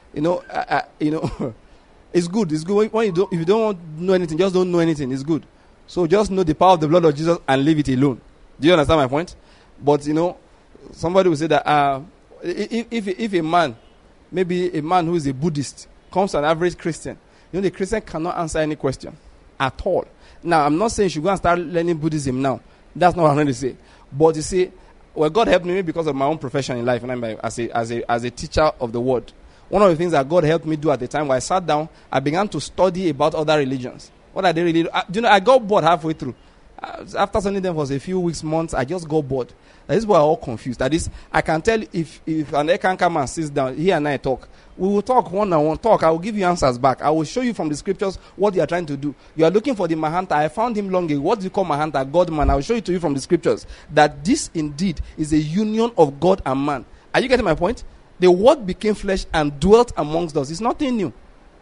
It's good. It's good when if you don't want to know anything, just don't know anything. It's good. So just know the power of the blood of Jesus and leave it alone. Do you understand my point? But somebody will say that if a man, maybe a man who is a Buddhist, comes to an average Christian, the Christian cannot answer any question at all. Now, I'm not saying you should go and start learning Buddhism now. That's not what I'm going to say. But you see, well, God helped me because of my own profession in life, and as a teacher of the word. One of the things that God helped me do at the time, when I sat down, I began to study about other religions. What are they really? I got bored halfway through. After studying them for a few weeks, months, I just got bored. That is why I'm all confused. That is, I can tell if an Ekanka man sits down, he and I talk. We will talk one-on-one. I will give you answers back. I will show you from the scriptures what you are trying to do. You are looking for the Mahanta. I found him long ago. What do you call Mahanta? God man. I will show it to you from the scriptures. That this indeed is a union of God and man. Are you getting my point? The word became flesh and dwelt amongst us. It's nothing new.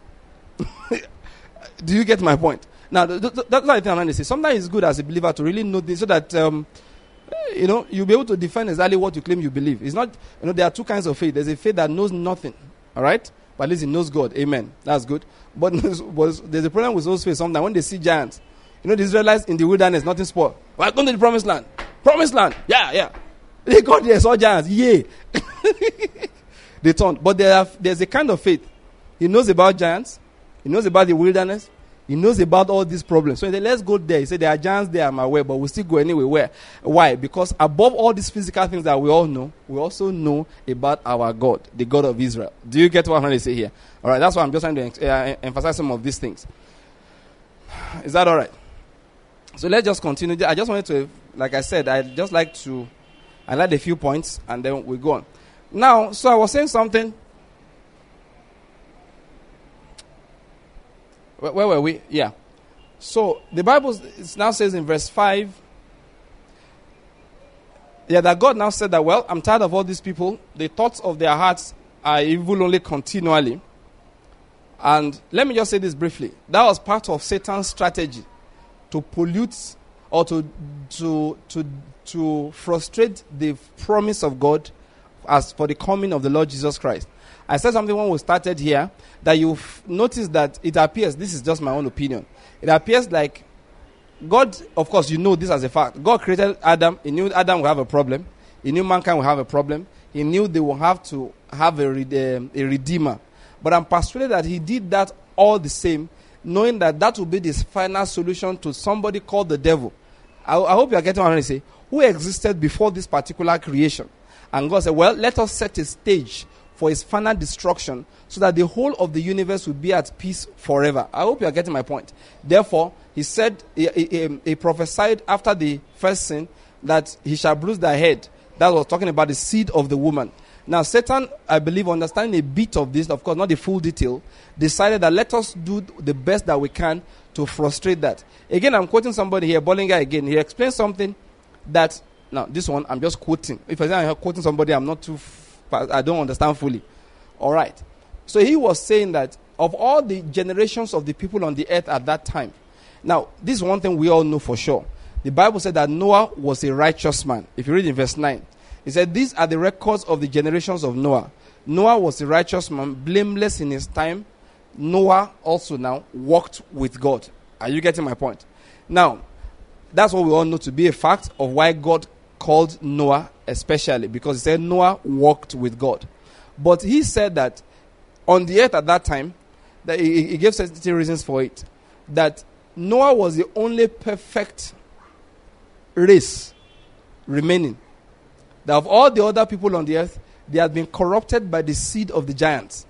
Do you get my point? Now, that's what I think I'm trying to say. Sometimes it's good as a believer to really know this so that, you'll be able to defend exactly what you claim you believe. It's not, there are two kinds of faith. There's a faith that knows nothing, all right? But at least it knows God. Amen. That's good. But there's a problem with those faiths sometimes when they see giants. The Israelites in the wilderness, nothing spoiled. We're going to the promised land. Promised land. Yeah. They got there, saw giants. Yay. They turned. But there's a kind of faith. He knows about giants. He knows about the wilderness. He knows about all these problems. So he said, let's go there. He said, there are giants there, I'm aware, but we'll still go anyway. Where? Why? Because above all these physical things that we all know, we also know about our God, the God of Israel. Do you get what I'm trying to say here? All right, that's why I'm just trying to emphasize some of these things. Is that all right? So let's just continue. I just wanted to, like I said, I like a few points, and then we go on. Now, so I was saying something. Where were we? Yeah. So the Bible now says in verse 5, that God now said that, well, I'm tired of all these people. The thoughts of their hearts are evil only continually. And let me just say this briefly. That was part of Satan's strategy to pollute or to frustrate the promise of God as for the coming of the Lord Jesus Christ. I said something when we started here that you've noticed that it appears, this is just my own opinion, it appears like God, of course you know this as a fact, God created Adam, he knew Adam would have a problem, he knew mankind would have a problem, he knew they will have to have a redeemer. But I'm persuaded that he did that all the same, knowing that will be this final solution to somebody called the devil. I hope you are getting what I'm trying to say, who existed before this particular creation. And God said, well, let us set a stage for his final destruction so that the whole of the universe will be at peace forever. I hope you are getting my point. Therefore, he said, he prophesied after the first sin that he shall bruise thy head. That was talking about the seed of the woman. Now, Satan, I believe, understanding a bit of this, of course, not the full detail, decided that let us do the best that we can to frustrate that. Again, I'm quoting somebody here, Bollinger again. He explains something that, now, this one, I'm just quoting. If I'm quoting somebody, I don't understand fully. All right. So he was saying that of all the generations of the people on the earth at that time, now, this is one thing we all know for sure. The Bible said that Noah was a righteous man. If you read in verse 9, it said, these are the records of the generations of Noah. Noah was a righteous man, blameless in his time. Noah also now walked with God. Are you getting my point? Now, that's what we all know to be a fact of why God called Noah especially, because he said Noah walked with God. But he said that on the earth at that time, that he gave certain reasons for it, that Noah was the only perfect race remaining. That of all the other people on the earth, they had been corrupted by the seed of the giants.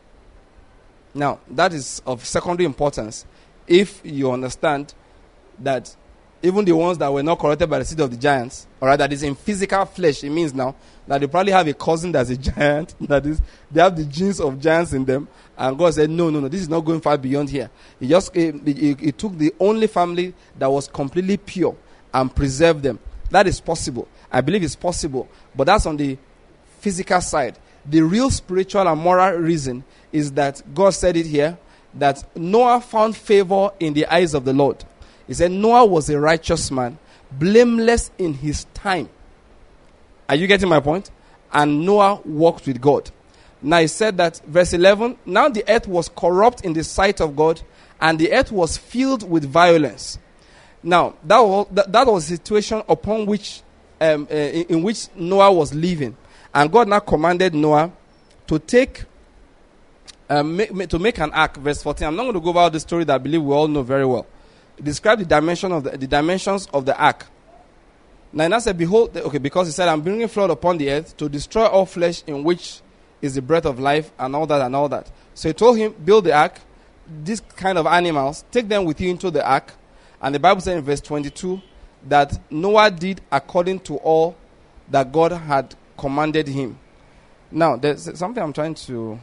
Now, that is of secondary importance if you understand that even the ones that were not corrupted by the seed of the giants, all right, that is in physical flesh, it means now that they probably have a cousin that's a giant, that is, they have the genes of giants in them, and God said, no, this is not going far beyond here. He just he took the only family that was completely pure and preserved them. That is possible. I believe it's possible, but that's on the physical side. The real spiritual and moral reason is that God said it here, that Noah found favor in the eyes of the Lord. He said Noah was a righteous man, blameless in his time. Are you getting my point? And Noah walked with God. Now he said that, verse 11, now the earth was corrupt in the sight of God, and the earth was filled with violence. Now, that was a situation upon which, in which Noah was living. And God now commanded Noah to take to make an ark, verse 14. I'm not going to go about the story that I believe we all know very well. It describes the dimensions of the ark. Now, and I said, behold, because he said, I'm bringing flood upon the earth to destroy all flesh in which is the breath of life and all that and all that. So he told him, build the ark, these kind of animals, take them with you into the ark. And the Bible says in verse 22 that Noah did according to all that God had commanded him. Now, there's something I'm trying to...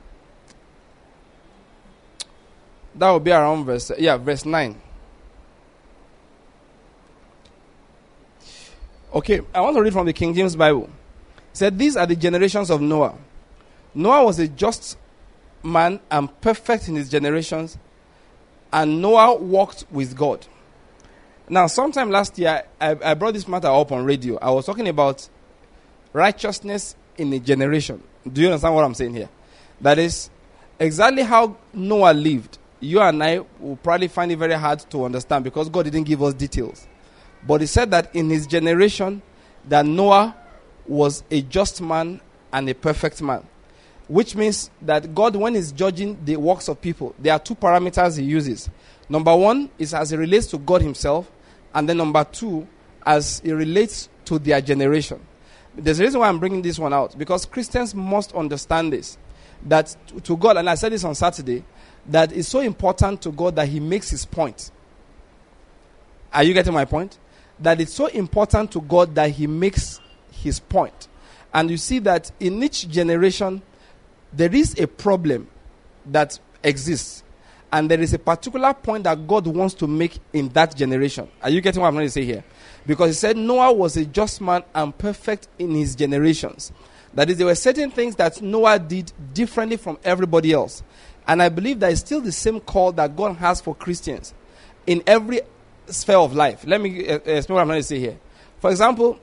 That will be around verse 9. Okay, I want to read from the King James Bible. It said, these are the generations of Noah. Noah was a just man and perfect in his generations, and Noah walked with God. Now, sometime last year, I brought this matter up on radio. I was talking about righteousness in a generation. Do you understand what I'm saying here? That is exactly how Noah lived. You and I will probably find it very hard to understand because God didn't give us details. But he said that in his generation, that Noah was a just man and a perfect man. Which means that God, when he's judging the works of people, there are two parameters he uses. Number one is as it relates to God himself. And then number two, as it relates to their generation. There's a reason why I'm bringing this one out. Because Christians must understand this. That to God, and I said this on Saturday, that it's so important to God that he makes his point. Are you getting my point? That it's so important to God that he makes his point. And you see that in each generation, there is a problem that exists. And there is a particular point that God wants to make in that generation. Are you getting what I'm trying to say here? Because he said Noah was a just man and perfect in his generations. That is, there were certain things that Noah did differently from everybody else. And I believe that it's still the same call that God has for Christians in every sphere of life. Let me explain what I'm trying to say here. For example,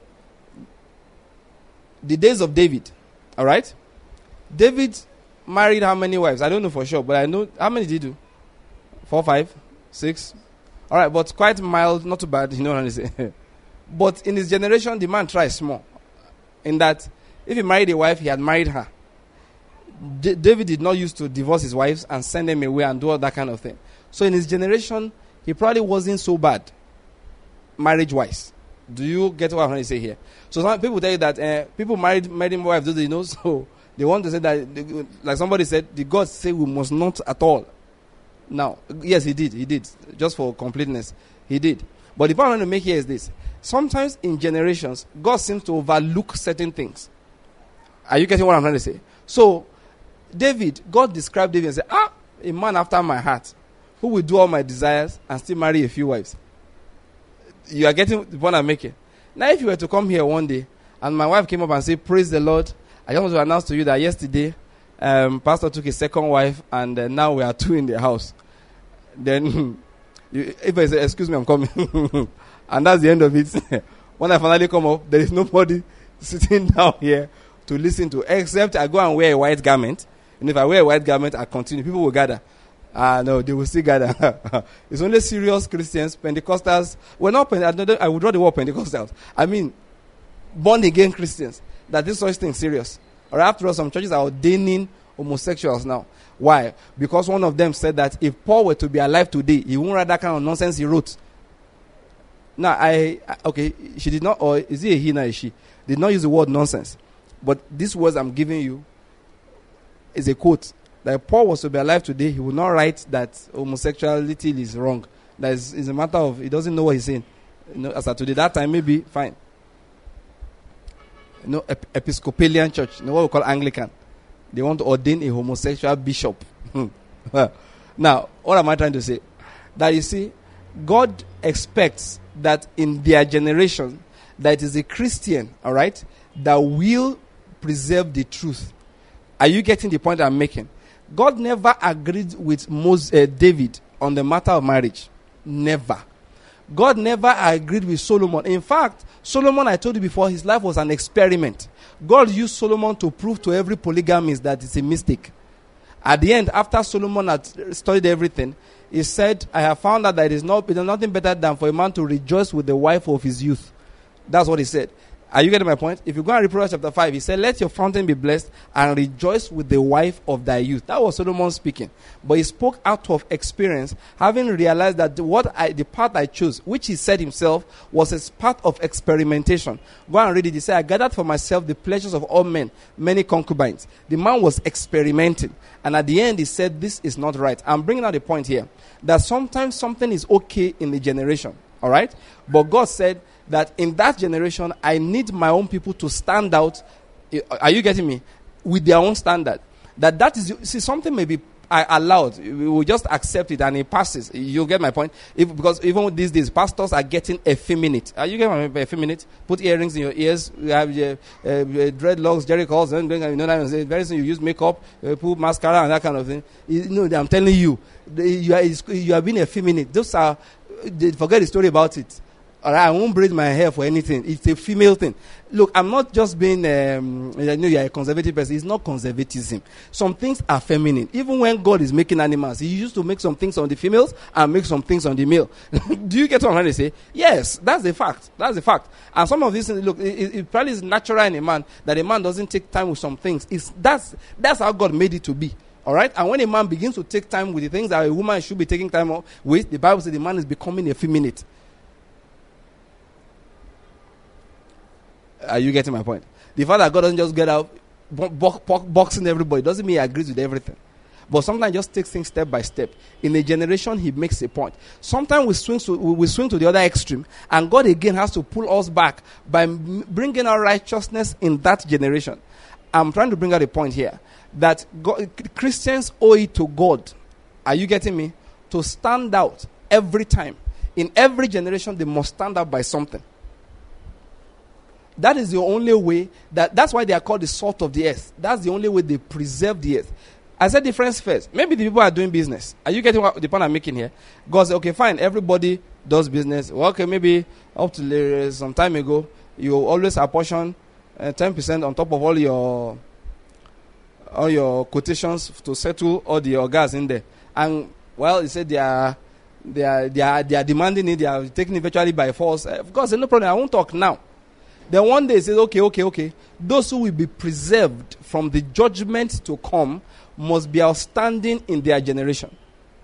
the days of David. All right? David married how many wives? I don't know for sure, but I know. How many did he do? 4, 5, 6? All right, but quite mild, not too bad. You know what I'm trying to say? But in his generation, the man tried small. In that, if he married a wife, he had married her. David did not used to divorce his wives and send them away and do all that kind of thing. So in his generation, he probably wasn't so bad, marriage-wise. Do you get what I'm trying to say here? So some people tell you that people married wives, do they know? So they want to say that, like somebody said, the God say we must not at all. Now, yes, he did. Just for completeness, he did. But the point I want to make here is this. Sometimes in generations, God seems to overlook certain things. Are you getting what I'm trying to say? So, God described David and said, a man after my heart, who will do all my desires and still marry a few wives. You are getting the point I'm making. Now, if you were to come here one day, and my wife came up and said, praise the Lord, I just want to announce to you that yesterday, Pastor took his second wife, and now we are 2 in the house. Then, if I say, excuse me, I'm coming. And that's the end of it. When I finally come up, there is nobody sitting down here to listen to, except I go and wear a white garment. And if I wear a white garment, I continue. People will gather. No, they will still gather. It's only serious Christians, Pentecostals. Well, not I would draw the word Pentecostals. I mean, born again Christians. That this such thing serious. Or after all, some churches are ordaining homosexuals now. Why? Because one of them said that if Paul were to be alive today, he wouldn't write that kind of nonsense he wrote. Now, she did not, or is it a he, not a she? Did not use the word nonsense. But these words I'm giving you is a quote. That if Paul was to be alive today, he would not write that homosexuality is wrong. That is a matter of, he doesn't know what he's saying. As of today, that time maybe, fine. Episcopalian church, what we call Anglican. They want to ordain a homosexual bishop. Now, what am I trying to say? That you see, God expects that in their generation, that it is a Christian, all right, that will preserve the truth. Are you getting the point I'm making? God never agreed with David on the matter of marriage. Never. God never agreed with Solomon. In fact, Solomon, I told you before, his life was an experiment. God used Solomon to prove to every polygamist that it's a mistake. At the end, after Solomon had studied everything, he said, I have found out that it is nothing better than for a man to rejoice with the wife of his youth. That's what he said. Are you getting my point? If you go and read Proverbs chapter 5, he said, let your fountain be blessed and rejoice with the wife of thy youth. That was Solomon speaking. But he spoke out of experience, having realized that the path I chose, which he said himself, was a path of experimentation. Go and read it. He said, I gathered for myself the pleasures of all men, many concubines. The man was experimenting. And at the end, he said, this is not right. I'm bringing out a point here, that sometimes something is okay in the generation. All right? But God said that in that generation, I need my own people to stand out. Are you getting me? With their own standard. That is, see, something may be allowed. We will just accept it and it passes. You get my point? Because even these days, pastors are getting effeminate. Are you getting my effeminate? Put earrings in your ears. You have dreadlocks, Jerry calls, and very soon you use makeup, put mascara and that kind of thing. I'm telling you, you are being effeminate. Those are, forget the story about it. All right, I won't braid my hair for anything. It's a female thing. Look, I'm not just being, I know you're a conservative person. It's not conservatism. Some things are feminine. Even when God is making animals, he used to make some things on the females and make some things on the male. Do you get what I'm trying to say? Yes, that's the fact. That's the fact. And some of these things, look, it probably is natural in a man that a man doesn't take time with some things. That's how God made it to be. All right? And when a man begins to take time with the things that a woman should be taking time with, the Bible says the man is becoming effeminate. Are you getting my point? The fact that God doesn't just get out boxing everybody doesn't mean he agrees with everything. But sometimes he just takes things step by step. In a generation, he makes a point. Sometimes we swing to the other extreme, and God again has to pull us back by bringing our righteousness in that generation. I'm trying to bring out a point here that Christians owe it to God. Are you getting me? To stand out every time. In every generation, they must stand out by something. That is the only way, that's why they are called the salt of the earth. That's the only way they preserve the earth. I said difference first. Maybe the people are doing business. Are you getting the point I'm making here? God said, okay, fine, everybody does business. Well, okay, maybe up to some time ago, you always apportion 10% on top of all your quotations to settle all the organs in there. And, well, he said they are demanding it, they are taking it virtually by force. God said, no problem, I won't talk now. Then one day he says, okay. Those who will be preserved from the judgment to come must be outstanding in their generation.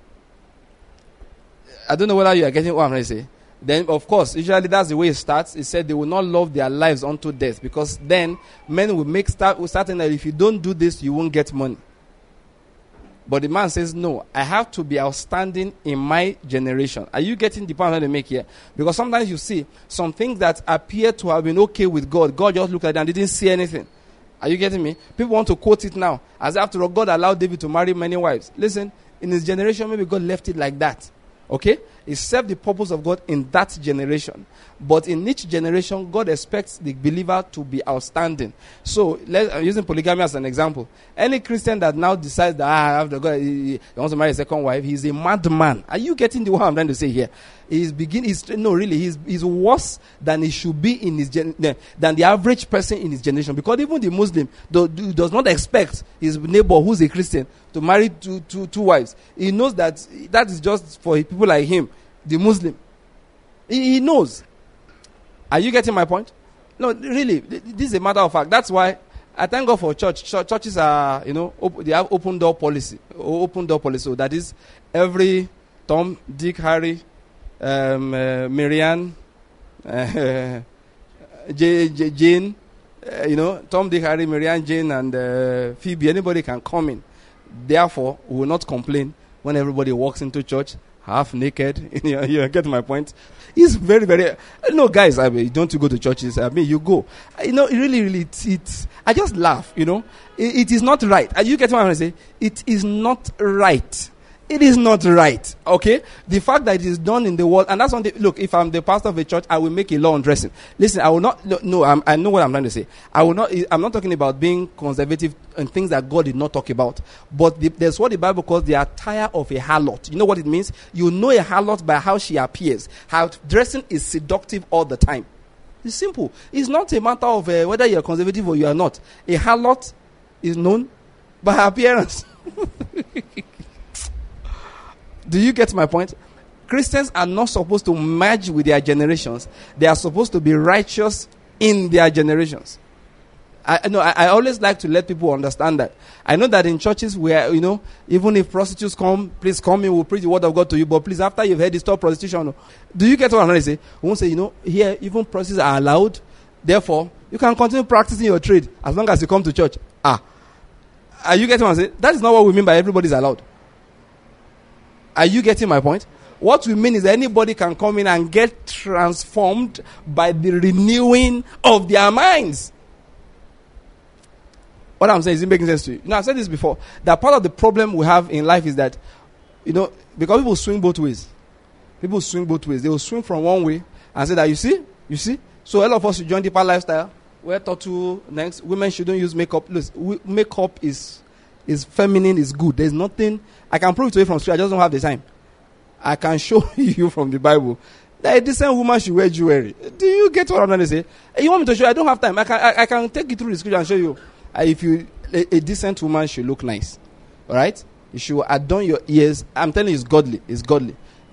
I don't know whether you are getting what I'm trying to say. Then, of course, usually that's the way it starts. It said they will not love their lives unto death, because then men will start saying that if you don't do this, you won't get money. But the man says, no, I have to be outstanding in my generation. Are you getting the point I'm trying to make here? Because sometimes you see some things that appear to have been okay with God. God just looked at it and didn't see anything. Are you getting me? People want to quote it now. As after all, God allowed David to marry many wives. Listen, in his generation, maybe God left it like that. Okay? It served the purpose of God in that generation. But in each generation, God expects the believer to be outstanding. So, I'm using polygamy as an example. Any Christian that now decides that he wants to marry a second wife, he's a madman. Are you getting the what I'm trying to say here? He's worse than he should be in his than the average person in his generation. Because even the Muslim does not expect his neighbor who's a Christian to marry two wives. He knows that is just for people like him, the Muslim. He knows. Are you getting my point? No, really, this is a matter of fact. That's why I thank God for church. Churches are, they have open door policy. So that is every Tom, Dick, Harry, Marianne, Jane, Tom, Dick, Harry, Marianne, Jane, and Phoebe. Anybody can come in. Therefore, we will not complain when everybody walks into church half naked. You get my point? It's very, very. Guys, don't you go to churches? You go. Really, I just laugh. It is not right. Are you getting what I'm saying? It is not right. It is not right. Okay? The fact that it is done in the world, and that's one thing. Look, if I'm the pastor of a church, I will make a law on dressing. Listen, I will not. I know what I'm trying to say. I'm not talking about being conservative and things that God did not talk about. But there's what the Bible calls the attire of a harlot. You know what it means? You know a harlot by how she appears. Her dressing is seductive all the time. It's simple. It's not a matter of whether you're conservative or you are not. A harlot is known by her appearance. Do you get my point? Christians are not supposed to merge with their generations. They are supposed to be righteous in their generations. I always like to let people understand that. I know that in churches where, even if prostitutes come, please come in, we'll preach the word of God to you. But please, after you've heard this, stop prostitution. Do you get what I'm trying to say? We won't say, here, even prostitutes are allowed. Therefore, you can continue practicing your trade as long as you come to church. Are you getting what I'm saying? That is not what we mean by everybody's allowed. Are you getting my point? What we mean is that anybody can come in and get transformed by the renewing of their minds. What I'm saying, is it making sense to you? I've said this before. That part of the problem we have in life is that, because people swing both ways. People swing both ways. They will swing from one way and say that, you see? So all of us should join deeper lifestyle. We're taught to next. Women shouldn't use makeup. Listen, makeup is feminine, is good. There's nothing. I can prove it to you from scripture. I just don't have the time. I can show you from the Bible that a decent woman should wear jewelry. Do you get what I'm trying to say? You want me to show you? I don't have time. I can take you through the scripture and show you. If a decent woman should look nice, all right? You should adorn your ears. I'm telling you, it's godly. It's godly.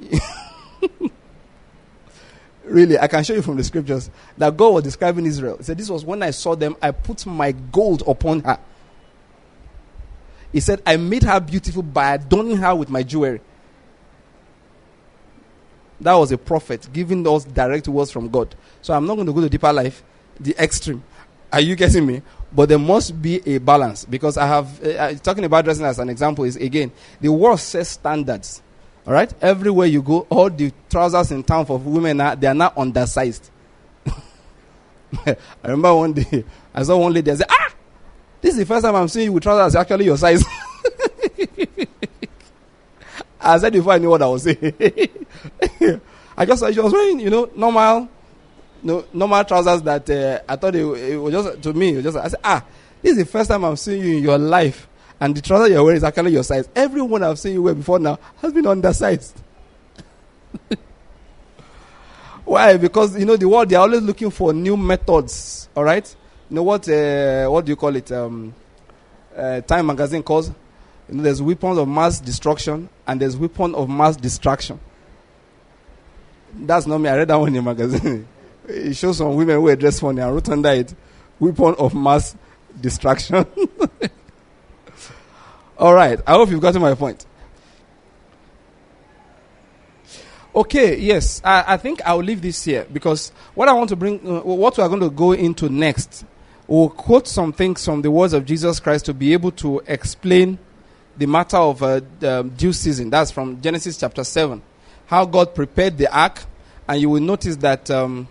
Really, I can show you from the scriptures that God was describing Israel. He said, "This was when I saw them. I put my gold upon her." He said, "I made her beautiful by adorning her with my jewelry." That was a prophet giving us direct words from God. So I'm not going to go to deeper life, the extreme. Are you getting me? But there must be a balance, because I have talking about dressing as an example is, again, the world says standards. All right, everywhere you go, all the trousers in town for women they are not undersized. I remember one day I saw one lady. I said, this is the first time I'm seeing you with trousers that's actually your size. I said before I knew what I was saying. I just saw she was wearing, normal trousers that I thought it was just, to me, it was just, I said, this is the first time I'm seeing you in your life, and the trouser you're wearing is actually your size. Everyone I've seen you wear before now has been undersized. Why? Because, the world, they're always looking for new methods, all right? You know what do you call it? Time magazine calls, there's weapons of mass destruction, and there's weapon of mass distraction. That's not me. I read that one in the magazine. It shows some women who were dressed funny and wrote under it, weapon of mass distraction. All right. I hope you've gotten my point. Okay, yes. I think I'll leave this here, because what I want to bring, what we are going to go into next, we'll quote some things from the words of Jesus Christ to be able to explain the matter of due season. That's from Genesis chapter 7. How God prepared the ark, and you will notice that.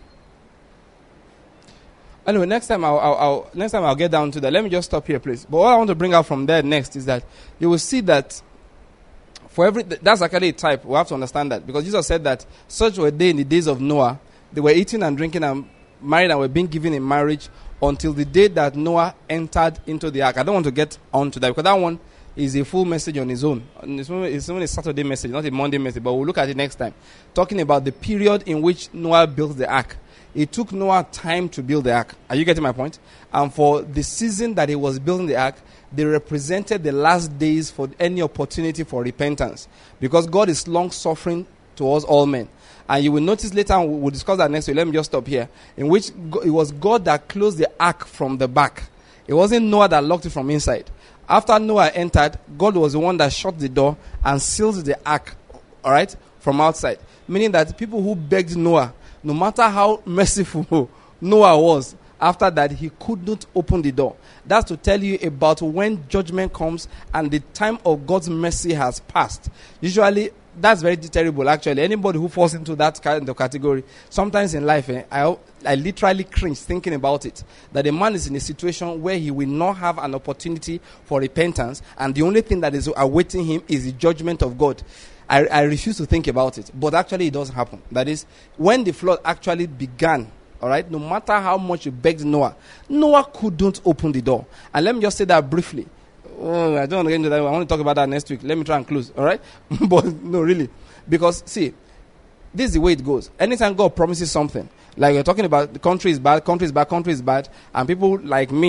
Anyway, next time I'll get down to that. Let me just stop here, please. But what I want to bring out from there next is that you will see that that's actually a type. We have to understand that, because Jesus said that such were they in the days of Noah. They were eating and drinking and married and were being given in marriage until the day that Noah entered into the ark. I don't want to get on to that, because that one is a full message on its own. It's only a Saturday message, not a Monday message, but we'll look at it next time. Talking about the period in which Noah built the ark. It took Noah time to build the ark. Are you getting my point? And for the season that he was building the ark, they represented the last days for any opportunity for repentance. Because God is long-suffering towards all men. And you will notice later, and we'll discuss that next week. Let me just stop here. In which it was God that closed the ark from the back. It wasn't Noah that locked it from inside. After Noah entered, God was the one that shut the door and sealed the ark, all right, from outside. Meaning that people who begged Noah, no matter how merciful Noah was, after that he could not open the door. That's to tell you about when judgment comes and the time of God's mercy has passed. Usually, that's very terrible, actually. Anybody who falls into that kind of category, sometimes in life, I literally cringe thinking about it. That a man is in a situation where he will not have an opportunity for repentance, and the only thing that is awaiting him is the judgment of God. I refuse to think about it. But actually, it does happen. That is, when the flood actually began, all right, no matter how much you begged Noah couldn't open the door. And let me just say that briefly. I don't want to get into that. I want to talk about that next week. Let me try and close, all right? But no, really. Because, see, this is the way it goes. Anytime God promises something, like we're talking about the country is bad, and people like me,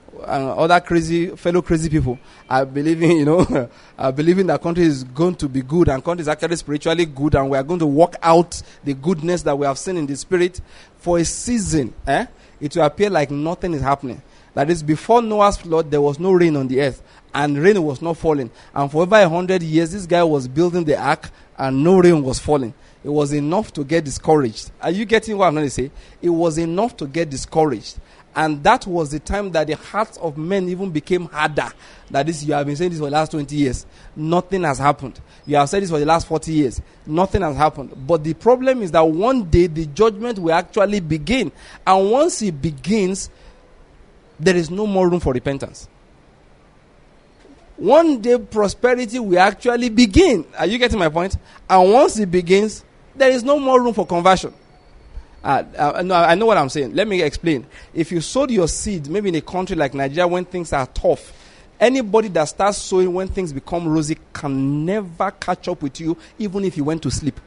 other fellow crazy people are believing, are believing that country is going to be good, and country is actually spiritually good, and we are going to work out the goodness that we have seen in the spirit for a season. It will appear like nothing is happening. That is, before Noah's flood, there was no rain on the earth, and rain was not falling. And for over 100 years, this guy was building the ark, and no rain was falling. It was enough to get discouraged. Are you getting what I'm trying to say? It was enough to get discouraged. And that was the time that the hearts of men even became harder. That is, you have been saying this for the last 20 years. Nothing has happened. You have said this for the last 40 years. Nothing has happened. But the problem is that one day the judgment will actually begin. And once it begins, there is no more room for repentance. One day prosperity will actually begin. Are you getting my point? And once it begins, there is no more room for conversion. No, I know what I'm saying. Let me explain. If you sowed your seed, maybe in a country like Nigeria when things are tough, anybody that starts sowing when things become rosy can never catch up with you, even if you went to sleep.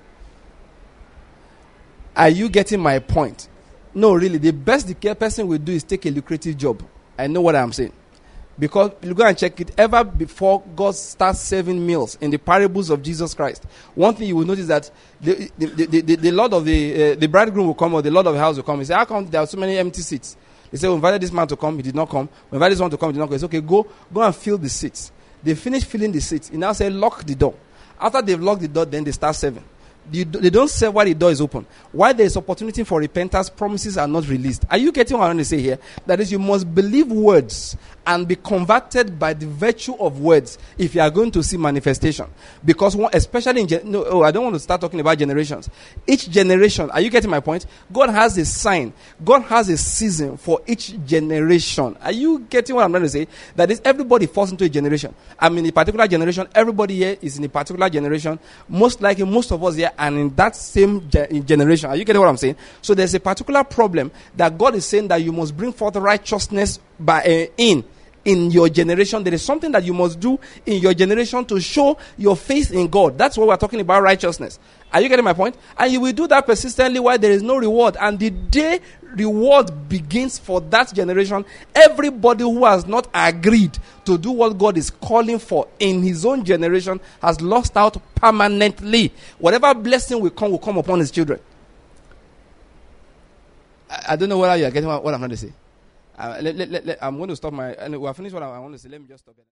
Are you getting my point? No, really. The best the care person will do is take a lucrative job. I know what I'm saying. Because you go and check it, ever before God starts serving meals in the parables of Jesus Christ, one thing you will notice that the Lord of the bridegroom will come, or the Lord of the house will come. He say, how come there are so many empty seats? They say, we invited this man to come, he did not come. We invited this one to come, he did not come. He said, okay, go and fill the seats. They finish filling the seats. He now said, lock the door. After they've locked the door, then they start serving. They don't serve while the door is open. While there is opportunity for repentance, promises are not released. Are you getting what I want to say here? That is, you must believe words and be converted by the virtue of words if you are going to see manifestation. Because especially I don't want to start talking about generations. Each generation, are you getting my point? God has a sign. God has a season for each generation. Are you getting what I'm trying to say? That is, everybody falls into a generation. I'm in a particular generation. Everybody here is in a particular generation. Most likely, most of us here are in that same generation. Are you getting what I'm saying? So there's a particular problem that God is saying that you must bring forth righteousness in your generation. There is something that you must do in your generation to show your faith in God. That's what we're talking about, righteousness. Are you getting my point? And you will do that persistently while there is no reward. And the day reward begins for that generation, everybody who has not agreed to do what God is calling for in his own generation has lost out permanently. Whatever blessing will come upon his children. I don't know whether you are getting what I'm trying to say. I'm going to stop we have finished what I want to say. Let me just stop it.